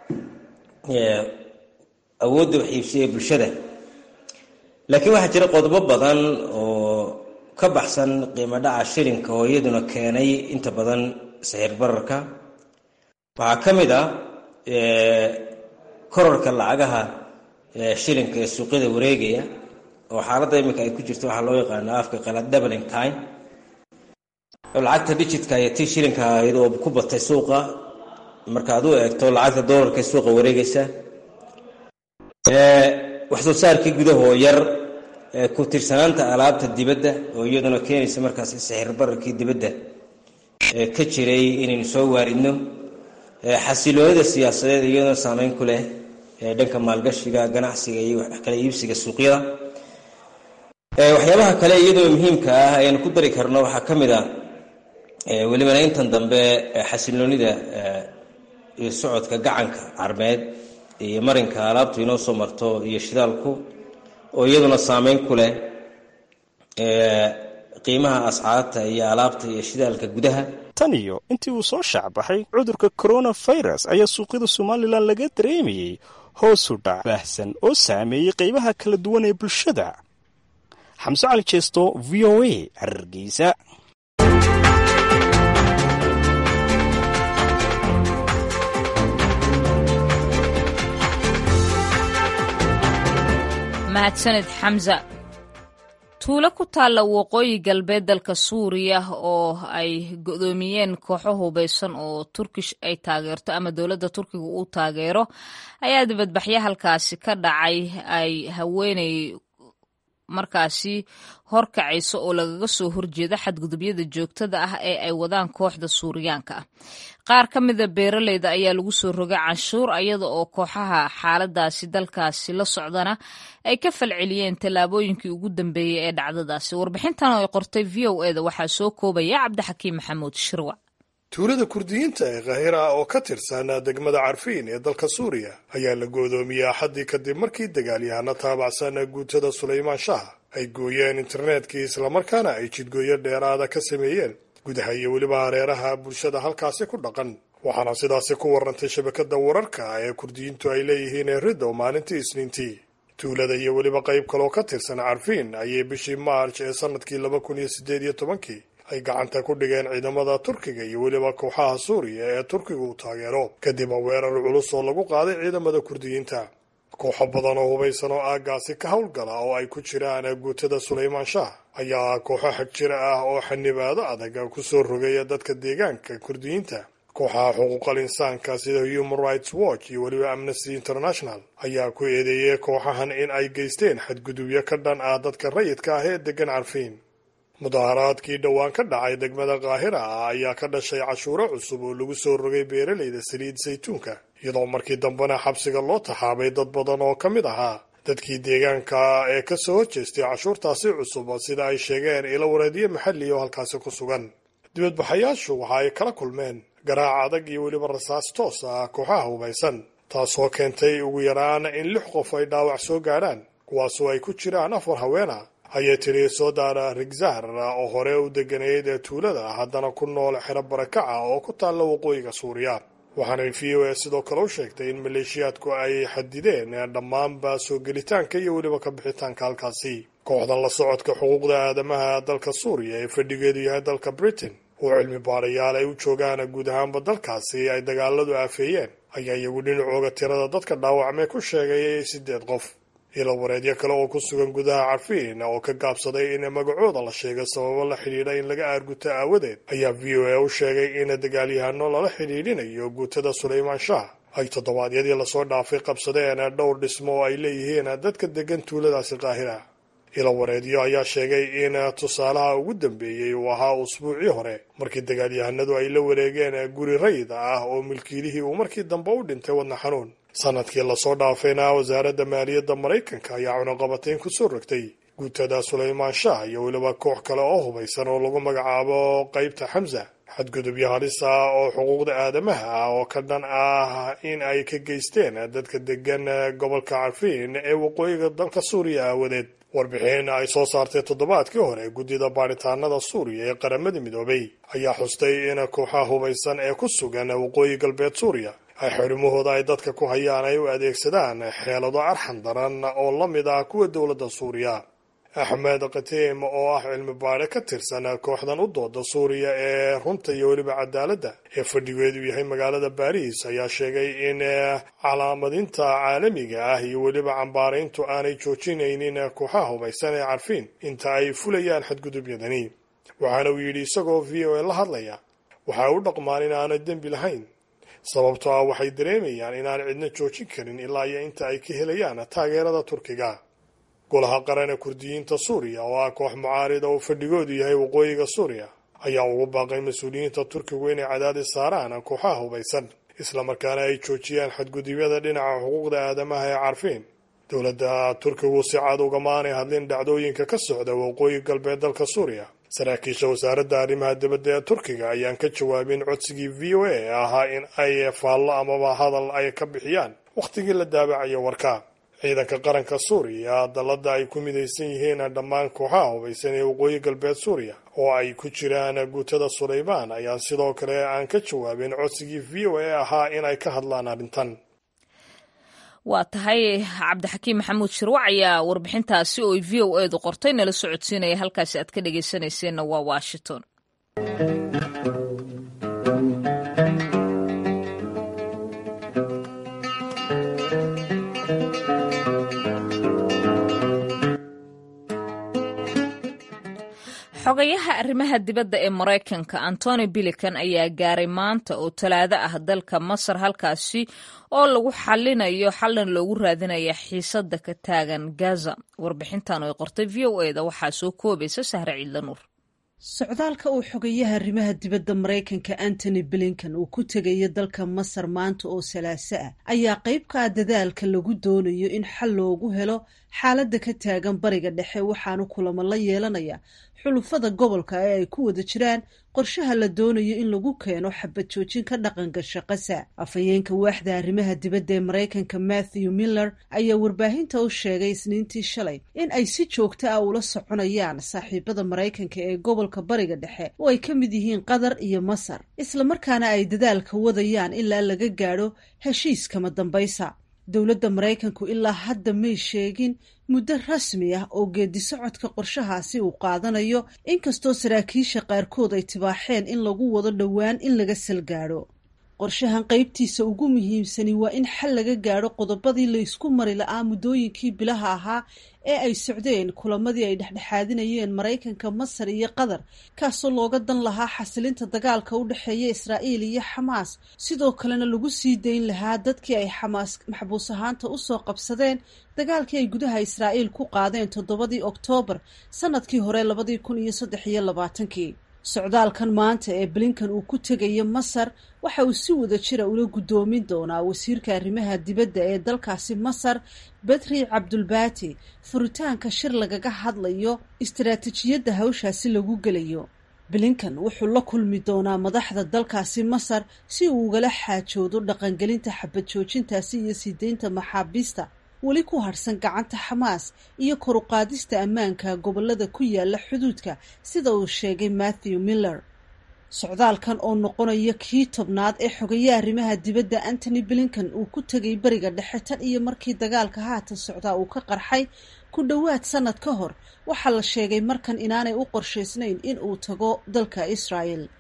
awoodda wax iibsiga ee bulshada laakiin waxaa jira qodobo badan oo ka baxsan qiimo dhaca shilinka oo iyaduna keenay inta badan sixir bararka waxaa ka mid ah kororka lacagaha shilinka ee suuqyada wareegaya oo xaaladda iminka ay ku jirto waxaa loo yaqaano afka qalaad doubling time oo lacagta digitka iyo tii shilinka ahayd oo ku batay suuqa marka aad u eegto lacagta doolarka ee suuqa wareegaysa wax soo saarkii gudahoo yar ku tirsanaanta alaabta dibadda oo iyaduna keenaysa markaas sixir bararkii dibadda ka jiray inaynu soo waaridno xasiloonida siyaasadeed iyaduna saameyn ku leh dhanka maalgashiga ganacsiga iyo wax kala iibsiga suuqyada waxyaabaha kale iyadoo muhiimka ah ayaan ku dari karno waxaa ka mid ah welibana intan dambe xasiloonida iyo socodka gacanka carmeed iyo marinka alaabtu inoo soo marto iyo shidaalku oo iyaduna saameyn ku leh qiimaha asxaabta iyo alaabta iyo shidaalka gudaha tan iyo intii uu soo shaacbaxay cudurka coronavirus ayaa suuqyada somalilan laga dareemayey hoosu dhac baahsan oo saameeyey qaybaha kala duwan ee bulshada xamse cali jeesto v o a hargeysa mahadsanid xamza tuulo ku taalla waqooyi galbeed dalka suuriya oo ay go'doomiyeen kooxo hubaysan oo turkish ay taageerto ama dowladda turkiga uu taageero ayaa dibadbaxyo halkaasi ka dhacay ay haweeney markaasi horkacayso oo lagaga soo horjeeda xadgudubyada joogtada ah ee ay wadaan kooxda suuriyaanka ah qaar ka mida beeraleyda ayaa lagu soo rogay canshuur iyada oo kooxaha xaaladaasi dalkaasi la socdana ay ka falceliyeen tallaabooyinkii ugu dambeeyey ee dhacdadaasi warbixintan oo ay qortay v o e da waxaa soo koobaya cabdixakiim maxamuud shirwac tuulada kurdiyiinta ee khahira oo ka tirsan degmada carfiin ee dalka suuriya ayaa la goodoomiyey axaddii kadib markii dagaalyahano taabacsan guutada sulaymaan shah ay gooyeen internetkii islamarkaana ay jidgooyo dheeraada ka sameeyeen gudaha iyo weliba hareeraha bulshada halkaasi ku dhaqan waxaana sidaasi ku warantay shabakada wararka ee kurdiyiintu ay leeyihiin ee riddow maalintii isniintii tuulada iyo weliba qayb kaloo ka tirsan carfiin ayay bishii maarj ee sanadkii laba kun iyo siddeed iyo tobankii ay gacanta ku dhigeen ciidamada turkiga iyo weliba kooxaha suuriya ee turkiga uu taageero kadib weerar culus oo lagu qaaday ciidamada kurdiyiinta kooxo badan oo hubaysan oo aaggaasi ka howlgala oo ay ku jiraan guutada sulaymaan shah ayaa kooxo xagjira ah oo xanibaado adag ku soo rogaya dadka deegaanka kurdiyiinta kooxaha xuquuqal insaanka sida human rights watch iyo weliba amnesty international ayaa ku eedeeyey kooxahan in ay geysteen xadgudubyo ka dhan ah dadka rayidka ah ee degan carfiin mudaharaadkii dhowaan ka dhacay degmada kaahira ah ayaa ka dhashay cashuuro cusub oo lagu soo rogay beeraleyda saliid saytuunka iyadoo markii dambena xabsiga loo taxaabay dad badan oo ka mid ahaa dadkii deegaanka ee ka soo horjeestay cashuurtaasi cusub sida ay sheegeen ilo wareedyo maxalli oo halkaasi ku sugan dibadbaxayaashu waxa ay kala kulmeen garaac adag iyo weliba rasaas toos ah kooxaha hubaysan taasoo keentay ugu yaraan in lix qof ay dhaawac soo gaadhaan kuwaasoo ay ku jiraan afar haweena ayay tiri soodara rigzar oo hore u deganayd ee tuulada haddana ku nool xero barakaca oo ku taalla waqooyiga suuriya waxaanay v o a sidoo kale u sheegtay in maleeshiyaadku ay xadideen dhammaanba soo gelitaanka iyo weliba ka bixitaanka halkaasi kooxdan la socodka xuquuqda aadamaha dalka suuriya ee fadhigeedu yahay dalka britain oo cilmi baarayaal ay u joogaan guud ahaanba dalkaasi ay dagaaladu aafeeyeen ayaa iyagu dhinacooga tirada dadka dhaawacmay ku sheegay siddeed qof ilo wareedyo kale oo ku sugan gudaha carfiin oo ka gaabsaday in magacooda la sheegay sababo la xidhiidha in laga aarguto aawadeed ayaa v o a u sheegay in dagaalyahano lala xidhiidhinayo guutada sulaymaan shaah ay toddobaadyadii lasoo dhaafay qabsadeen dhowr dhismo oo ay leeyihiin dadka degan tuuladaasi qaahira. ilo wareedyo ayaa sheegay in tusaalaha ugu dambeeyey uu ahaa usbuucii hore markii dagaalyahanadu ay la wareegeen guri rayid ah oo milkiilihii uu markii dambe u dhintay wadna xanuun. sanadkii lasoo dhaafayna wasaaradda maaliyadda maraykanka ayaa cunaqabatayn ku soo rogtay guutada sulaymaan shaah iyo weliba koox kale oo hubaysan oo lagu magacaabo qaybta xamsa. xadgudubyo halis ah oo xuquuqda aadamaha ah oo ka dhan ah in ay ka geysteen dadka degan gobolka carfiin ee waqooyiga dalka suuriya aawadeed. warbixin ay soo saartay toddobaadkii hore guddida baaritaanada suuriya ee qaramada midoobay ayaa xustay in kooxaha hubaysan ee ku sugan waqooyi galbeed suuriya ay xorumahooda ay dadka ku hayaan ay u adeegsadaan xeelado arxan daran oo la mid ah kuwa dowladda suuriya. axmed qatiim oo ah cilmi baadhe ka tirsan kooxdan u dooda suuriya ee runta iyo weliba cadaaladda ee fadhigeedu yahay magaalada baariis ayaa sheegay in calaamadinta caalamiga ah iyo weliba cambaarayntu aanay joojinaynin kooxaha hubaysan ee carfiin inta ay fulayaan xadgudubyadani. waxaana uu yidhi isagoo v o a la hadlaya waxay u dhaqmaan in aanay dembi lahayn sababtoo ah waxay dareemayaan inaan cidna joojin karin ilaa iyo inta ay ka helayaan taageerada turkiga. golaha qaran ee kurdiyiinta suuriya oo ah koox mucaarida oo fadhigoodu yahay waqooyiga suuriya ayaa ugu baaqay mas-uuliyiinta turkigu inay cadaadis saaraan kooxaha hubaysan islamarkaana ay joojiyaan xadgudubyada dhinaca xuquuqda aadamaha ee carfiin. dowladda turkigu si cad ugamaanay hadlin dhacdooyinka ka socda waqooyi galbeed dalka suuriya. saraakiisha wasaaradda arrimaha dibadda ee turkiga ayaan ka jawaabin codsigii v o a ee ahaa in ay faallo amaba hadal ay ka bixiyaan wakhtigii la daabacayo warka. ciidanka qaranka suuriya dalladda ay ku midaysan yihiin dhammaan kooxaha hubaysan ee waqooyi galbeed suuriya oo ay ku jiraan guutada sulaymaan ayaan sidoo kale aan ka jawaabin codsigii v o a ahaa in ay ka hadlaan arrintan. waa tahay cabdixakiim maxamuud shirwac ayaa warbixintaasi oo v o edu qortay nala socodsiinaya. halkaasi aad ka dhegaysanayseena waa washington. xogayaha arrimaha dibadda ee maraykanka antony blinken ayaa gaaray maanta oo talaado ah dalka masar halkaasi oo lagu xalinayo xallan loogu raadinaya xiisadda ka taagan gaza. warbixintan oo qortay v o eda waxaa soo koobaysa sahre ciidlanuur. socdaalka uu xogayaha arrimaha dibadda maraykanka antony blinken uu ku tegayo dalka masar maanta oo salaaso ah ayaa qayb ka ah dadaalka lagu doonayo in xal loogu helo xaaladda ka taagan bariga dhexe waxaanu kulamo la yeelanaya xulufada gobolka ee ay ku wada jiraan qorshaha la doonayo in lagu keeno xabad joojin ka dhaqan gasha qasa. afhayeenka waaxda arrimaha dibadda ee maraykanka matthew miller ayaa warbaahinta u sheegay isniintii shalay in ay si joogto ah ula soconayaan saaxiibada maraykanka ee gobolka bariga dhexe oo ay ka mid yihiin qatar iyo masar islamarkaana ay dadaalka wadayaan ilaa laga gaadho heshiis kama dambaysa. dowladda maraykanku ilaa hadda may sheegin muddo rasmi ah oo geedisocodka qorshahaasi uu qaadanayo inkastoo saraakiisha qaarkood ay tibaaxeen in lagu wado dhowaan in laga salgaadho. qorshahan qaybtiisa ugu muhiimsani waa in xal laga gaadho qodobadii la isku mari la'aa muddooyinkii bilaha ahaa ee ay socdeen kulamadii ay dhexdhexaadinayeen maraykanka masar iyo qatar kaasoo looga dan lahaa xasilinta dagaalka u dhexeeya israa'iil iyo xamaas sidoo kalena lagu sii dayn lahaa dadkii ay xamaas maxbuus ahaanta usoo qabsadeen dagaalkii ay gudaha israa'iil ku qaadeen toddobadii oktoobar sanadkii hore labadii kun iyo saddex iyo labaatankii. socdaalkan maanta ee blinken uu ku tegayo masar waxa uu si wada jira ula guddoomin doonaa wasiirka arrimaha dibadda ee dalkaasi masar bedri cabdulbaati furitaanka shir lagaga hadlayo istaraatijiyadda hawshaasi lagu gelayo. blinken wuxuu la kulmi doonaa madaxda dalkaasi masar si uu ugala xaajoodo dhaqangelinta xabad joojintaasi iyo sii deynta maxaabiista weli ku harsan gacanta xamaas iyo kor u qaadista ammaanka gobolada ku yaala xuduudka sida uu sheegay matthew miller. socdaalkan oo noqonaya kii tobnaad ee xogayaha arrimaha dibadda antony blinken uu ku tegay bariga dhexe tan iyo markii dagaalka haatan socdaa uu ka qarxay ku dhowaad sanad ka hor waxaa la sheegay markan inaanay u qorshaysnayn in uu tago dalka israel.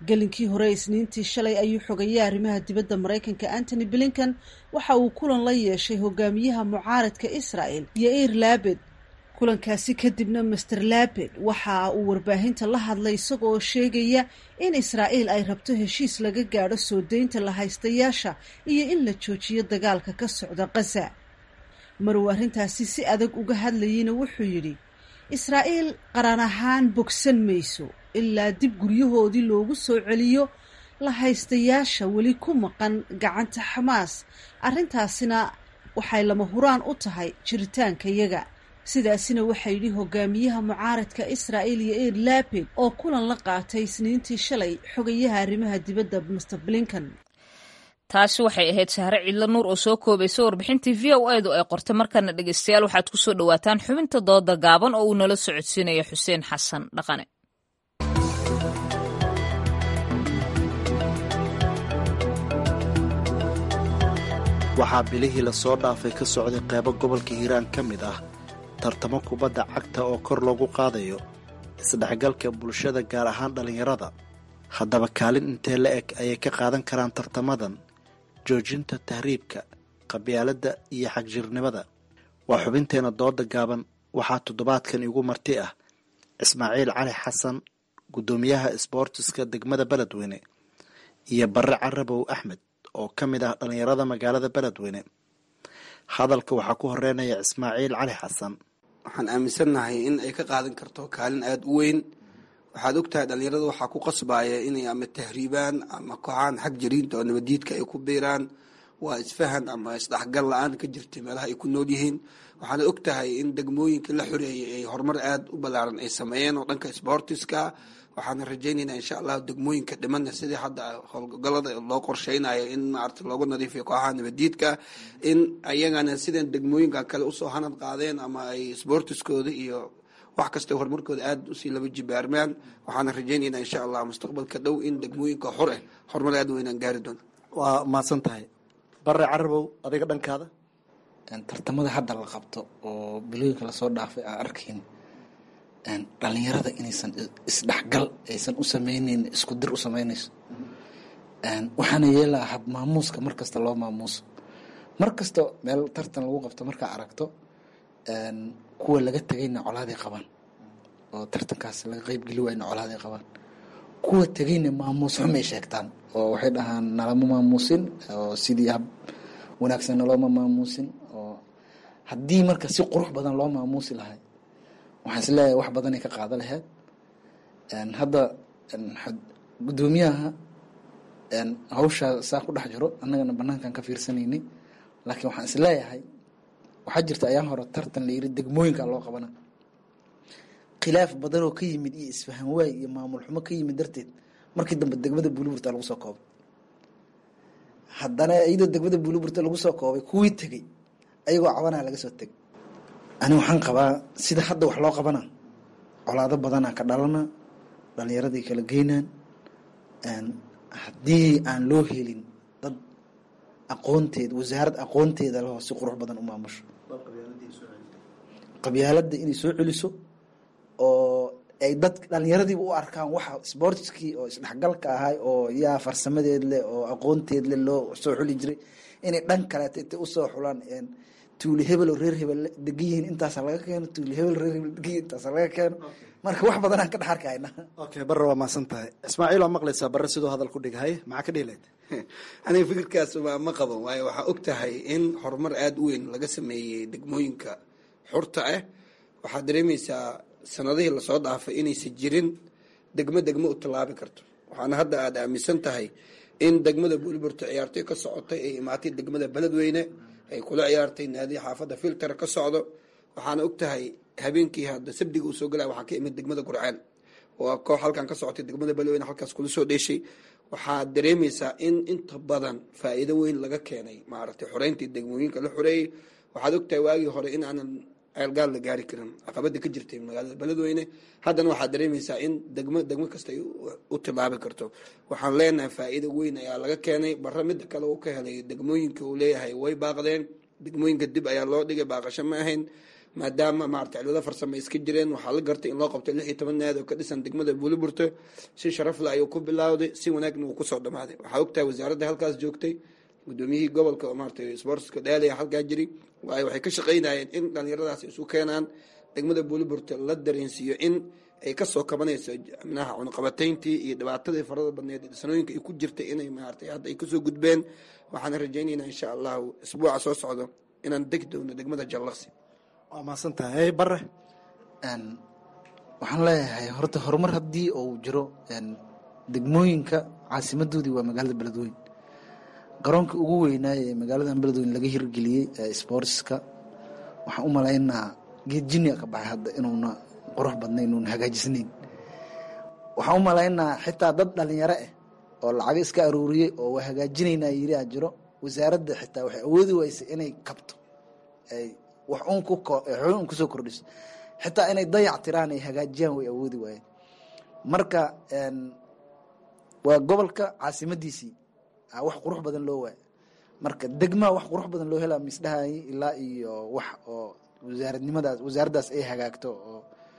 gelinkii hore isniintii shalay ayuu xogeeyay arrimaha dibadda maraykanka antony blinken waxa uu kulan la yeeshay hogaamiyaha mucaaradka israel yair labed kulankaasi kadibna master labed waxa uu warbaahinta la hadlay isagoo sheegaya in israa'iil ay rabto heshiis laga gaadho soo deynta la haystayaasha iyo in la joojiyo dagaalka ka socda gaza maruu arrintaasi si adag uga hadlayeyna wuxuu yidhi israa'iil qaran ahaan bogsan mayso ilaa dib guryahoodii loogu soo celiyo la haystayaasha weli ku maqan gacanta xamaas arrintaasina waxay lama huraan u tahay jiritaankayaga sidaasina waxaa yidhi hogaamiyaha mucaaradka israa'iil yair lapid oo kulan la qaatay isniintii shalay xogayaha arrimaha dibadda master blinken taasi waxay ahayd sahre cidlo nuur oo soo koobaysa warbixintii v o edu ay qortay markana dhegeystayaal waxaad ku soo dhawaataan xubinta dooda gaaban oo uu nala socodsiinaya xuseen xasan dhaqane. waxaa bilihii lasoo dhaafay ka socday qeybo gobolka hiiraan ka mid ah tartamo kubadda cagta oo kor loogu qaadayo isdhexgalka bulshada gaar ahaan dhallinyarada. haddaba kaalin intee la eg ayay ka qaadan karaan tartamadan joojinta tahriibka, qabyaaladda iyo xagjirnimada? waa xubinteena dooda gaaban. waxaa toddobaadkan igu marti ah ismaaciil cali xasan, guddoomiyaha isboortiska degmada beledweyne, iyo barre carabow axmed oo ka mid ah dhallinyarada magaalada beledweyne. hadalka waxaa ku horeynaya ismaaciil cali xasan. waxaan aaminsannahay in ay ka qaadan karto kaalin aada u weyn. waxaad ogtahay dhallinyarada waxaa ku qasbaya inay ama tahriibaan ama kooxaan xag jariinta oo nabadiidka ay ku biiraan. waa isfahan ama isdhexgal la-aan ka jirtay meelaha ay ku nool yihiin. waxaana ogtahay in degmooyinka la xoreeyay ay horumar aada u ballaaran ay sameeyeen oo dhanka sboortiska. waxaana rajaynaynaa insha allahu degmooyinka dhimana sidii hadda howlgalada loo qorsheynayo in maarata loogu nadiifiyo kooxaha nabadiidka, in ayagana sidan degmooyinka kale usoo hanad qaadeen ama ay sboortiskooda iyo wax kasta horumarkooda aada usii laba jibaarmaan. waxaana rajaynaynaa insha allah mustaqbalka dhow in degmooyinka hore horumar aada weynaan gaari doona. waa mahadsan tahay. barre carabow, adiga dhankaada? tartamada hadda la qabto oo bilooyinka lasoo dhaafay aan arkayn dhalinyarada inaysan isdhexgal aysan u sameyneyn, isku dir u sameynayso. waxaana yeelaa hab maamuuska mar kasta loo maamuuso. mar kasta meel tartan lagu qabto markaa aragto kuwa laga tegayna colaaday qabaan oo tartankaas laga qeybgeli waayna colaaday qabaan. kuwa tegayna maamuus xumay sheegtaan oo waxay dhahaan nalama maamuusin oo sidii hab wanaagsan nalooma maamuusin. oo haddii marka si qurux badan loo maamuusi lahay waxaan is leeyahay wax badanay ka qaada laheyd. hadda guddoomiyaha hawshaa saa ku dhex jiro annagana banaankan ka fiirsanaynay, laakiin waxaan is leeyahay waxaa jirta ayaan hore tartan la yiri degmooyinka loo qabana khilaaf badan oo ka yimid iyo isfahan waay iyo maamul xumo ka yimid darteed markii dambe degmada buuliburta lagu soo koobay. haddana iyadoo degmada buuliburta lagu soo koobay kuwii tegey ayagoo cabanaa laga soo tegay. ani waxaan qabaa sida hadda wax loo qabana colaado badanaa ka dhalana, dhalinyaradii kala geynaan. haddii aan loo helin dad aqoonteed wasaarad aqoonteeda leho si qurux badan u maamusho, qabyaaladda inay soo celiso oo ay dad dhalinyaradiiba u arkaan waxa sboortiskii oo isdhexgalka ahay oo yaa farsamadeed leh oo aqoonteed leh loo soo xuli jiray inay dhan kaleeta intay usoo xulaan tuuli hebel oo reer hebel degan yihiin intaasa laga keeno, tuuli hebel reer hebel degan yihin intaasa laga keeno. marka wax badan aan ka dhex arkayna. okay, barre waa mahadsan tahay. ismaaciil waa maqlaysaa barre sidoo hadal ku dhighay, maxaa ka dhihi lahayd? aniga fikirkaas ma qaban waayo waxaa og tahay in horumar aada u weyn laga sameeyey degmooyinka xurta ah. waxaad dareemaysaa sanadihii lasoo dhaafay inaysan jirin degmo degmo u tallaabi karto. waxaana hadda aada aaminsan tahay in degmada buuliburta ciyaartoy ka socotay ay imaatay degmada beledweyne, ay kula ciyaartay naadi xaafadda filter ka socdo. waxaana og tahay habeenkii hadda sabdiga uu soo galaya waxaa ka imid degmada gurceel oo koox halkan ka socotay degmada beledweyne halkaas kula soo dheeshay. waxaad dareemaysaa in inta badan faa'iido weyn laga keenay maaragtay xoreyntii degmooyinka la xoreeyey. waxaad ogtahay waagii hore in aanan ceelgaal la gaari karin caqabada ka jirtay magaalada beledweyne. haddana waxaad dareemaysaa in degmo degmo kasta ay u tilaabi karto. waxaan leenahay faa'iido weyn ayaa laga keenay. barre midda kale uu ka helay degmooyinka uu leeyahay way baaqdeen, degmooyinka dib ayaa loo dhigay, baaqasho ma ahayn. maadaama maarata cilado farsamo iska jireen waxaa la gartay in loo qabto lix iyo toban naadi oo ka dhisan degmada buuliburte si sharafle ayuu ku bilowday si wanaagna uu kusoo dhamaaday waxaa ogtahay wasaaradda halkaas joogtay gudoomiyihii gobolka oo maarata sportska dhaalaya halkaa jiri waayo waxay ka shaqaynayeen in dhalinyaradaas isu keenaan degmada buuliburte la dareensiiyo in ay kasoo kabanayso manaha cunaqabatayntii iyo dhibaatadii farada badneed dhisnooyinka ay ku jirtay inay maarata hadda ay kasoo gudbeen waxaan rajaynaynaa insha allahu isbuuca soo socdo inaan degi doono degmada jallaqsi waa mahadsantahay bare waxaan leeyahay horta horumar haddii uu jiro degmooyinka caasimadoodii waa magaalada beledweyne garoonka ugu weynaaye ee magaaladan beledweyne laga hirgeliyey sportska waxaan u malaynaa geed jinia ka baxay hadda inuuna qurux badnayn inuuna hagaajisnayn waxaan u malaynaa xitaa dad dhalinyaro ah oo lacago iska aruuriyey oo waa hagaajinaynaa yiri aa jiro wasaaradda xitaa waxay awoodi weysay inay kabto ay wax uun ku un kusoo kordhiso xitaa inay dayac tiraan ay hagaajiyaan way awoodi waayeen marka waa gobolka caasimadiisii wax qurux badan loo waayo marka degmaa wax qurux badan loo helaa misdhahay ilaa iyo wax oo wasaaradnimadaas wasaaraddaas ay hagaagto oo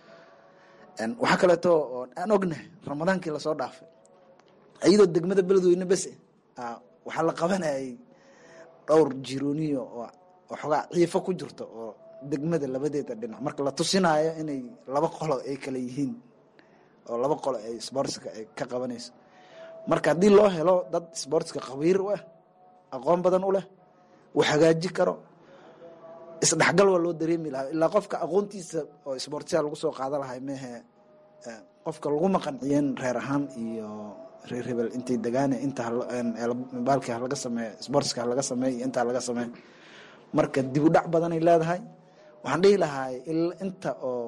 waxaa kaleeto oo aan ognahay ramadaankii lasoo dhaafay iyadoo degmada beledweyne bes waxaa la qabanayay dhowr jirooniyo oo xoogaa ciifo ku jirto oo degmada labadeeda dhinac marka la tusinaayo inay laba qolo ay kala yihiin oo laba qolo ay sportska ay ka qabanayso marka haddii loo helo dad sportska khabiir u ah aqoon badan u leh wax hagaaji karo isdhexgal waa loo dareemi lahaa ilaa qofka aqoontiisa oo sportsia lagu soo qaada lahay mehe qofka laguma qanciyeen reer ahaan iyo reer hebel intay degaane inta baalki halaga sameeyo sportska halaga sameeyo intaa laga sameeyo marka dib u dhac badanay leedahay waxaan dhihi lahaa inta oo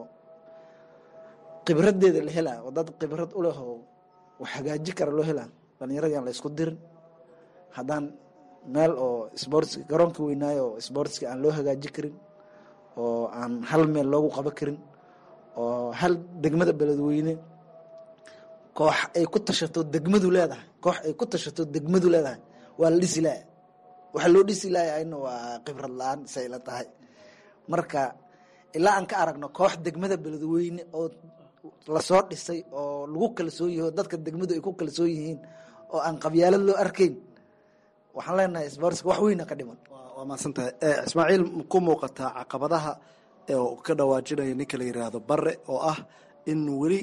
khibradeeda la helaa oo dad khibrad u leh oo wax hagaaji kara loo helaa dhalinyaradii aan la isku dirin haddaan meel oo sportska garoonka weynaayo oo sportska aan loo hagaaji karin oo aan hal meel loogu qaban karin oo hal degmada beledweyne koox ay ku tashato degmadu leedahay koox ay ku tashato degmadu leedahay waa la dhisi laha waxaa loo dhisi lahayna waa khibrad la-aan say la tahay marka ilaa aan ka aragno koox degmada beledweyne oo lasoo dhisay oo lagu kala soo yaho dadka degmadu ay ku kala soo yihiin oo aan qabyaalad loo arkayn waxaan leenahay sportska wax weyna ka dhiman waa mahadsantahay ismaaciil ku muuqataa caqabadaha oo ka dhawaajinaya ninka la yiraahdo bare oo ah in weli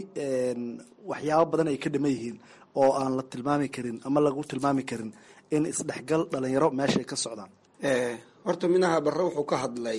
waxyaabo badan ay ka dhiman yihiin oo aan la tilmaami karin ama lagu tilmaami karin in isdhexgal dhalinyaro meeshay ka socdaan horta minaha bare wuxuu ka hadlay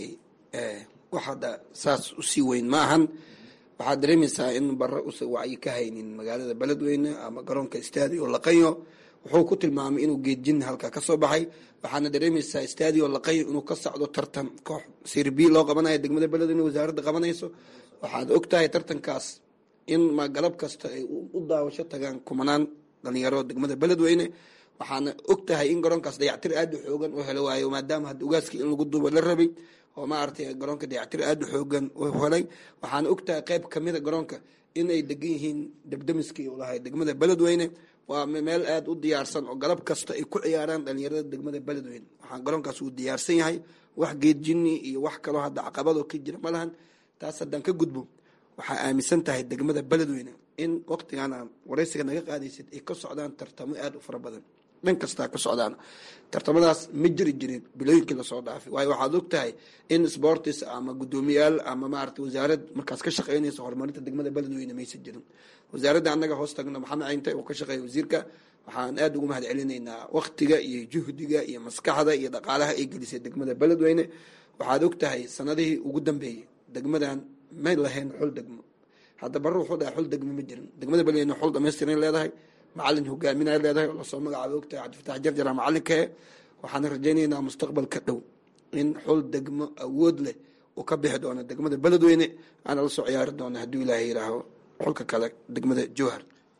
wax hadda saas usii weyn maahan waxaad dareemaysaa in bare usan wacyi ka haynin magaalada beledweyne ama garoonka stadio laqayo wuxuu ku tilmaamay inuu geedjin halkaa kasoo baxay waxaana dareemaysaa stadio laqayo inuu ka socdo tartan koox sirb loo qabanayo degmada beledweyne wasaaradda qabanayso waxaad ogtahay tartankaas in ma galab kasta ay u daawasho tagaan kumanaan dhalinyaro degmada beledweyne waxaana ogtahay in garoonkaas dayactir aada u xoogan u helo waayo maadaama hadda ugaaskii in lagu duuba la rabay oo maaragtay garoonka dayactir aada u xoogan u helay waxaana ogtahay qayb kamida garoonka in ay degan yihiin debdemiskii u lahay degmada beledweyne waa meel aada u diyaarsan oo galab kasta ay ku ciyaaraan dhalinyarada degmada beledweyne waxaa garoonkaas uu diyaarsan yahay wax geedjini iyo wax kaloo hadda caqabado ka jira ma lahan taas haddaan ka gudbo waxaa aaminsan tahay degmada beledweyne in waqtigan aan waraysiga naga qaadaysid ay ka socdaan tartamo aada u fara badan dhan kastaa ka socdaan tartamadaas ma jiri jirin bilooyinkii lasoo dhaafay waayo waxaad og tahay in sportis ama guddoomiyaal ama maarata wasaarad markaas ka shaqeynaysa horumarinta degmada beledweyne maysa jirin wasaaradda annaga hoos tagna maxamed caynta oo ka shaqeeya wasiirka waxaan aada ugu mahad celinaynaa waqtiga iyo juhdiga iyo maskaxda iyo dhaqaalaha ay gelisay degmada beledweyne waxaad og tahay sanadihii ugu dambeeyey degmadan may lahayn xul degmo hadda bare wuxuu dhahay xul degmo ma jirin degmada beledweyne xul dhamaystiran leedahay macalin hogaaminay leedahay oo lasoo magacaaba ogtahay cabdifatax jarjara macalinkae waxaana rajaynaynaa mustaqbalka dhow in xul degmo awood leh uu ka bixi doono degmada beledweyne aana la soo ciyaari doona hadduu ilaahay yihaaho xulka kale degmada jowhar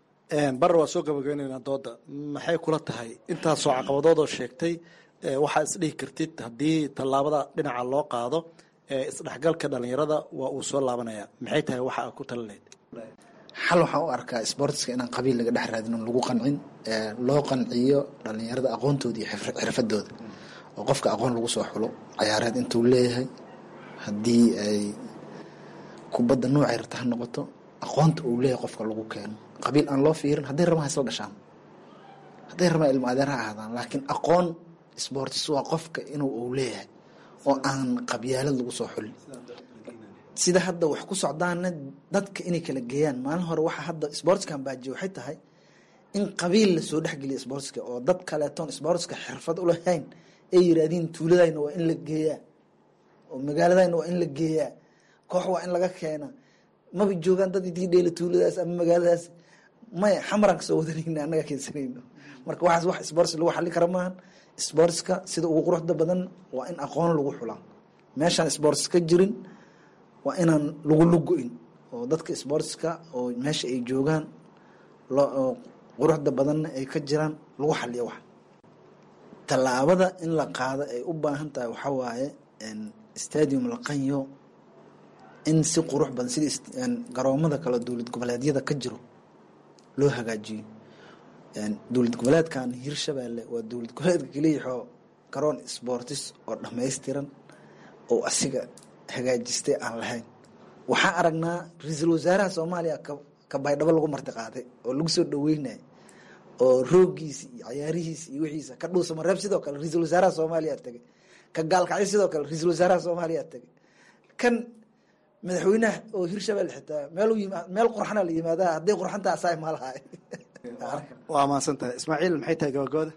bare waa soo gabagabeynayna dooda maxay kula tahay intaasoo caqabadoodoo sheegtay waxaad isdhihi kartid haddii tallaabada dhinaca loo qaado isdhexgalka dhalinyarada waa uu soo laabanaya maxay tahay waxa aad ku talinayd xal waxaan u arkaa sportska inaan qabiil laga dhex raadin lagu qancin loo qanciyo dhalinyarada aqoontooda iyo xirfadooda oo qofka aqoon lagu soo xulo cayaareed intuu leeyahay haddii ay kubadda noocay rabta ha noqoto aqoonta uu leeyahay qofka lagu keeno qabiil aan loo fiirin hadday rabaan ha isla dhashaan hadday rabaan ilmo adeer ha ahaadaan laakiin aqoon sportis waa qofka inuu uu leeyahay oo aan qabyaalad lagu soo xulin sida hadda wax ku socdaana dadka inay kala geeyaan maalin hore waxa hadda sportskan baajiye waxay tahay in qabiil lasoo dhexgeliya sportska oo dad kaleetoon sportska xirfad u lahayn ay yiraahdiin tuuladayna waa in la geeyaa oo magaaladayna waa in la geeyaa koox waa in laga keena maba joogaan dad idii dheela tuuladaas ama magaaladaas maya xamaran kasoo wadanayna annaga keensanayno marka waxaas wax sports lagu xallin kara maahan sportska sida ugu quruxda badan waa in aqoon lagu xulaa meeshaan sports ka jirin waa inaan lagu lugo-in oo dadka sportska oo meesha ay joogaan quruxda badanna ay ka jiraan lagu xaliyo wax tallaabada in la qaado ay u baahan tahay waxaa waaye stadium laqanyo in si qurux badan sida garoomada kale dowlad goboleedyada ka jiro loo hagaajiyo dowlad goboleedkan hirshabeelle waa dowlad goboleedka keliyaxoo garoon sportis oo dhammaystiran oo asiga hagaajistay aan lahayn waxaan aragnaa ra-iisul wasaaraha soomaaliya ka baydhabo lagu marti qaaday oo lagu soo dhaweynay oo roogiisi iyo cayaarihiisi iyo wixiisa ka dhuusama reeb sidoo kale ra-iisul wasaaraha soomaaliya tagay ka gaalkacyo sidoo kale ra-iisul wasaaraha soomaaliya tagay kan madaxweynaha oo hirshabelle xitaa meel meel qurxana la yimaadaa hadday qurxantaa asaay maalahay waa mahadsan tahay ismaaciil maxay tahay gabagabada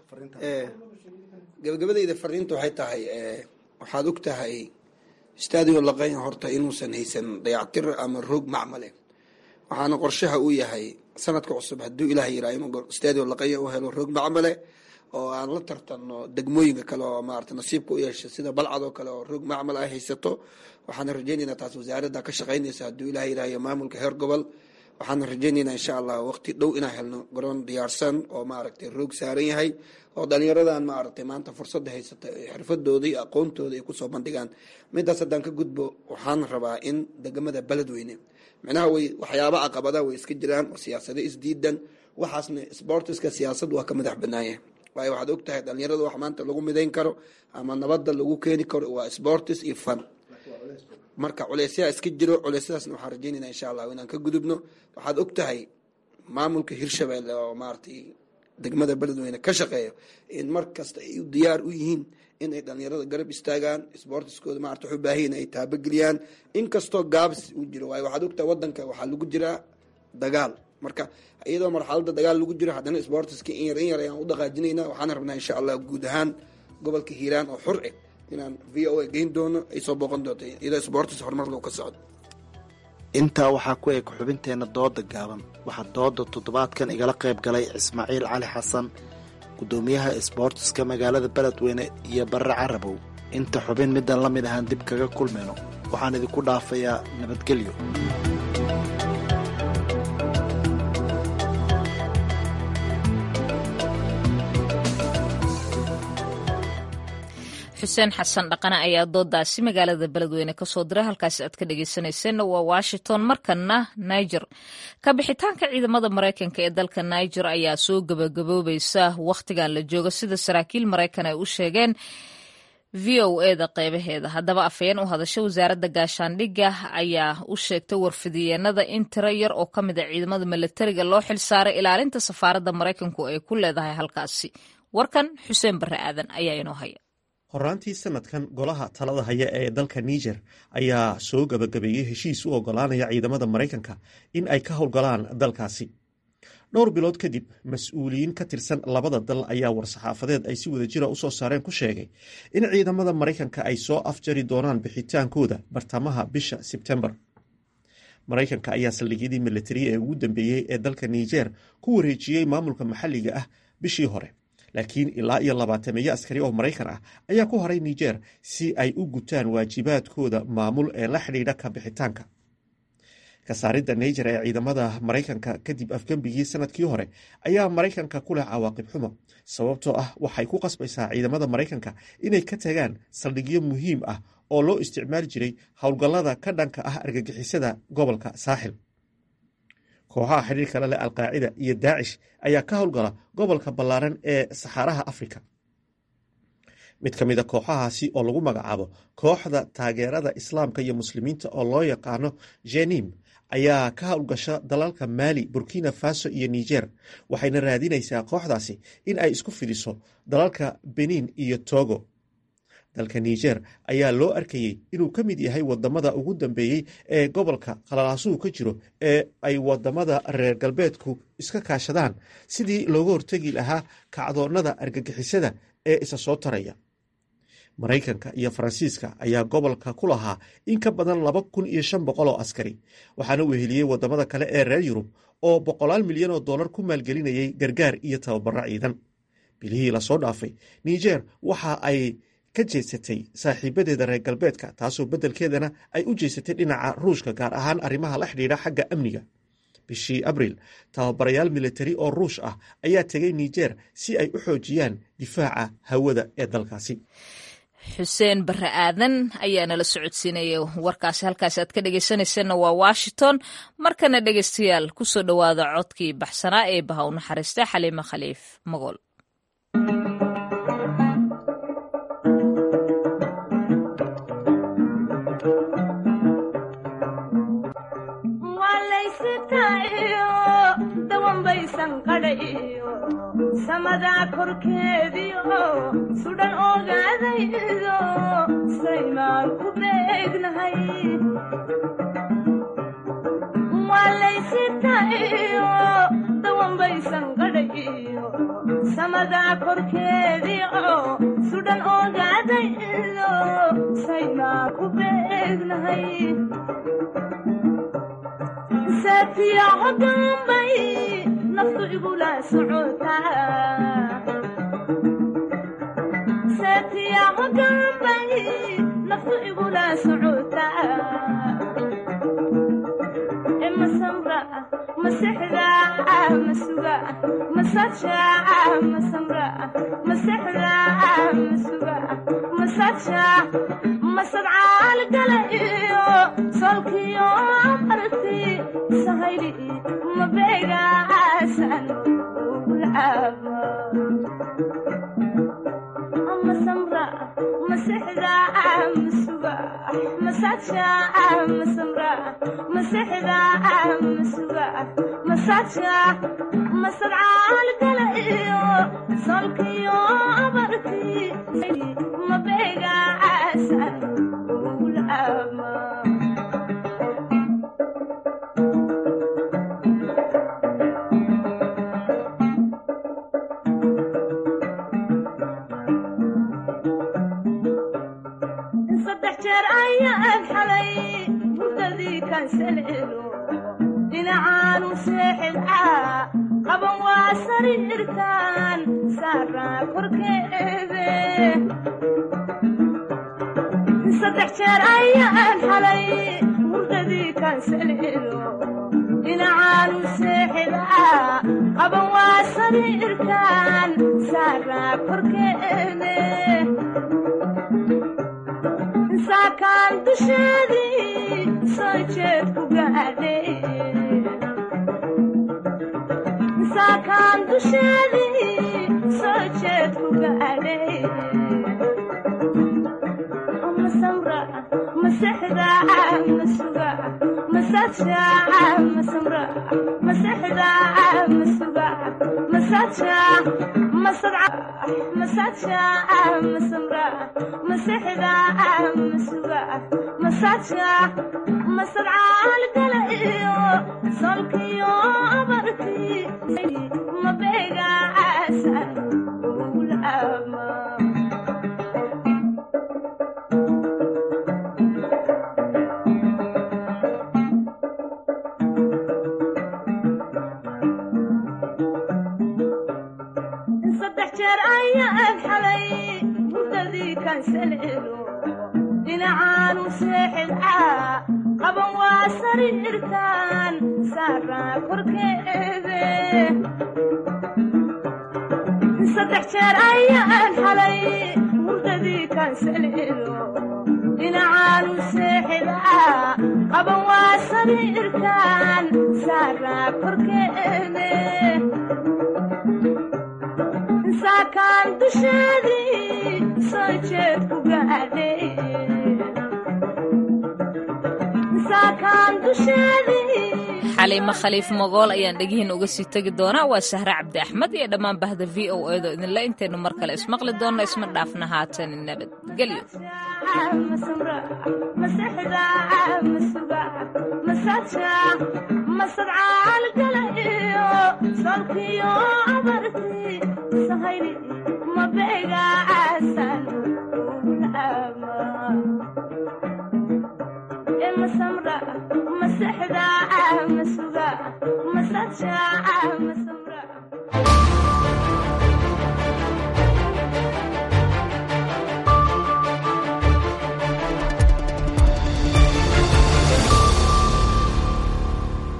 gabagabadayda fariinta waxay tahay waxaad og tahay stadio laqanya horta inuusan haysan dayactir ama roog macmale waxaana qorshaha uu yahay sanadka cusub hadduu ilaah yiraa inuu stadio laqanya u helo roog macmale oo aan la tartanno degmooyinka kale oo maarata nasiibka u yeesha sida balcad oo kale oo roog macmal ay haysato waxaana rajaynaynaa taas wasaaradda ka shaqaynaysa hadduu ilaah yiraayo maamulka heer gobol waxaana rajaynaynaa insha allah waqti dhow inaan helno garoon diyaarsan oo maaragtay roog saaran yahay oo dhalinyaradan maaragtay maanta fursadda haysata xirfadooda iyo aqoontooda ay kusoo bandhigaan midaas haddaan ka gudbo waxaan rabaa in degmada beledweyne micnaha way waxyaaba caqabada way iska jiraan oo siyaasado isdiidan waxaasna sportiska siyaasad waa ka madax banaanya waayo waxaad og tahay dhalinyarada wax maanta lagu midayn karo ama nabadda lagu keeni karo waa sportis iyo fan marka culeysyaa iska jiro culeysyadaasna waxaan rajaynayna insha allah inaan ka gudubno waxaad og tahay maamulka hirshabelle oo maaragtay degmada beledweyne ka shaqeeyo in mar kasta ay diyaar u yihiin in ay dhalinyarada garab istaagaan sportiskooda maarata waxu baahiyin ay taabageliyaan inkastoo gaabs uu jiro waayo waxaad og tahay wadanka waxaa lagu jiraa dagaal marka iyadoo marxalada dagaal lagu jiro haddana sportiska in yar in yar ayaan u dhaqaajinayna waxaan rabnaa insha allah guud ahaan gobolka hiiraan oo xur eh inaan v o a geyn doono ay soo booqan doonto iyadoo sportis horumar loo ka socdo intaa waxaa ku eg xubinteenna dooda gaaban waxaa dooda toddobaadkan igala qayb galay ismaaciil cali xasan guddoomiyaha isboortiska magaalada beledweyne iyo barre carabow inta xubin midaan la mid ahaan dib kaga kulmayno waxaan idinku dhaafayaa nabadgelyo xuseen xasan dhaqane ayaa doodaasi magaalada beledweyne kasoo diray halkaasi aad ka dhegeysanayseena waa washington markana niger ka bixitaanka ciidamada maraykanka ee dalka niger ayaa soo gabagaboobaysa wakhtigan la joogo sida saraakiil maraykan ay u sheegeen v o eda qeybaheeda haddaba afhayeen u hadasha wasaaradda gaashaandhigga ayaa u sheegtay warfidiyeenada in tiro yar oo ka mid a ciidamada milatariga loo xilsaaray ilaalinta safaaradda maraykanku ay ku leedahay halkaasi warkan xuseen barre aadan ayaa inoo haya horaantii sanadkan golaha talada haya ee dalka niger ayaa soo gabagabeeyey heshiis u ogolaanaya ciidamada maraykanka in ay ka howlgalaan dalkaasi dhowr bilood kadib mas-uuliyiin ka tirsan labada dal ayaa war-saxaafadeed ay si wada jira usoo saareen ku sheegay in ciidamada maraykanka ay soo afjari doonaan bixitaankooda bartamaha bisha sebtembar maraykanka ayaa saldhigyadii militariya ee ugu dambeeyey ee dalka niger ku wareejiyey maamulka maxalliga ah bishii hore laakiin ilaa iyo labaatameeyo askari oo maraykan ah ayaa ku haray niger si ay u gutaan waajibaadkooda maamul ee la xidhiidha ka bixitaanka kasaaridda niger ee ciidamada maraykanka kadib afgembigii sanadkii hore ayaa maraykanka ku leh cawaaqib xumo sababtoo ah waxay ku qasbaysaa ciidamada maraykanka inay ka tagaan saldhigyo muhiim ah oo loo isticmaali jiray howlgallada ka dhanka ah argagixisada gobolka saaxil kooxaha xiriirka la leh alqaacida iyo daacish ayaa ka howlgala gobolka ballaaran ee saxaaraha afrika mid ka mid a kooxahaasi oo lagu magacaabo kooxda taageerada islaamka iyo muslimiinta oo loo yaqaano jenim ayaa ka howlgasha dalalka maali, burkina faso iyo niger, waxayna raadinaysaa kooxdaasi in ay isku fidiso dalalka benin iyo togo. dalka niger ayaa loo arkayey inuu ka mid yahay wadamada ugu dambeeyey ee gobolka qalalaasuhu ka jiro ee ay wadamada reer galbeedku iska kaashadaan sidii looga hortegi lahaa kacdoonnada argagixisada ee isa soo taraya. maraykanka iyo faransiiska ayaa gobolka ku lahaa in ka badan laba kun iyo shan boqol oo askari, waxaana weheliyey wadamada kale ee reer yurub oo boqolaal milyan oo dollar ku maalgelinayay gargaar iyo tababaro ciidan. bilihii lasoo dhaafay niger waxa ay ka jeesatay saaxiibadeeda reer galbeedka, taasoo beddelkeedana ay u jeesatay dhinaca ruushka, gaar ahaan arrimaha la xidhiidha xagga amniga. bishii abriil tababarayaal militari oo ruush ah ayaa tegay niger si ay u xoojiyaan difaaca hawada ee dalkaasi. xuseen barre aadan ayaa nala socodsiinaya warkaasi. halkaasi aad ka dhegeysanaysanna waa washington. markana dhegeystayaal kusoo dhowaada codkii baxsanaa ee baha u naxariista xaliime khaliif magool. samada korkeediio sudhan ogaadaydo saymaan ku beegnahay waalaysitayo dawanbaysan qadhayo samada korkeediio sudhan ogaadaydo saymaan ku beegnahay saatiyaco dambay naftu igula socotaa saatiyaco dambay naftu igula socotaa masamra masexda masuga masaja masamra masexda masuga masaja masadcaal gala iyo solkiyo marti sahayli mabega asan ulaba masamra masexda masuga masaja masamra masexda masuga masaja masadcaal gala iyo solkiyo marti mabega asan ulaba dhinacaanu seexidca qaban waa sariirtaan saaraa korkeede saddex jeer ayaan xalay hurdadii kaansalelo dhinacaanu seexidca qaban waa sariirtaan saaraa korkeede saakaan dusheedii soo jeed ku gaadhay saakaan dusheedii soo jeed ku gaadhay masamra masexda masuga masaja masamra masexda masuga masaja masadca masaja masamra masexda masuga masaja masadcaal gala iyo solkiyo abarti mabega asan ulama saddex jeer ayaan xalay hurdadii kaansalelo dhinacaanu seexidca qaban waa sariirtaan saaraa korkeede saddex jeer ayaan xalay hurdadii kaansalelo dhinacaanu seexidca qaban waa sariirtaan saaraa korkeede saakaan dusheedii soo jeed ku gaadhe saakaan dusheedii xaliimo khaliif mogool ayaan dhegihiin uga sii tegi doonaa waa sahre cabdi axmed iyo dhammaan bahda v o edo idinle intaynu mar kale ismaqli doonno isma dhaafna haatan nabadgelyo salkiyo abarti sahayli mabegaasan masamra masexda masuga masadsha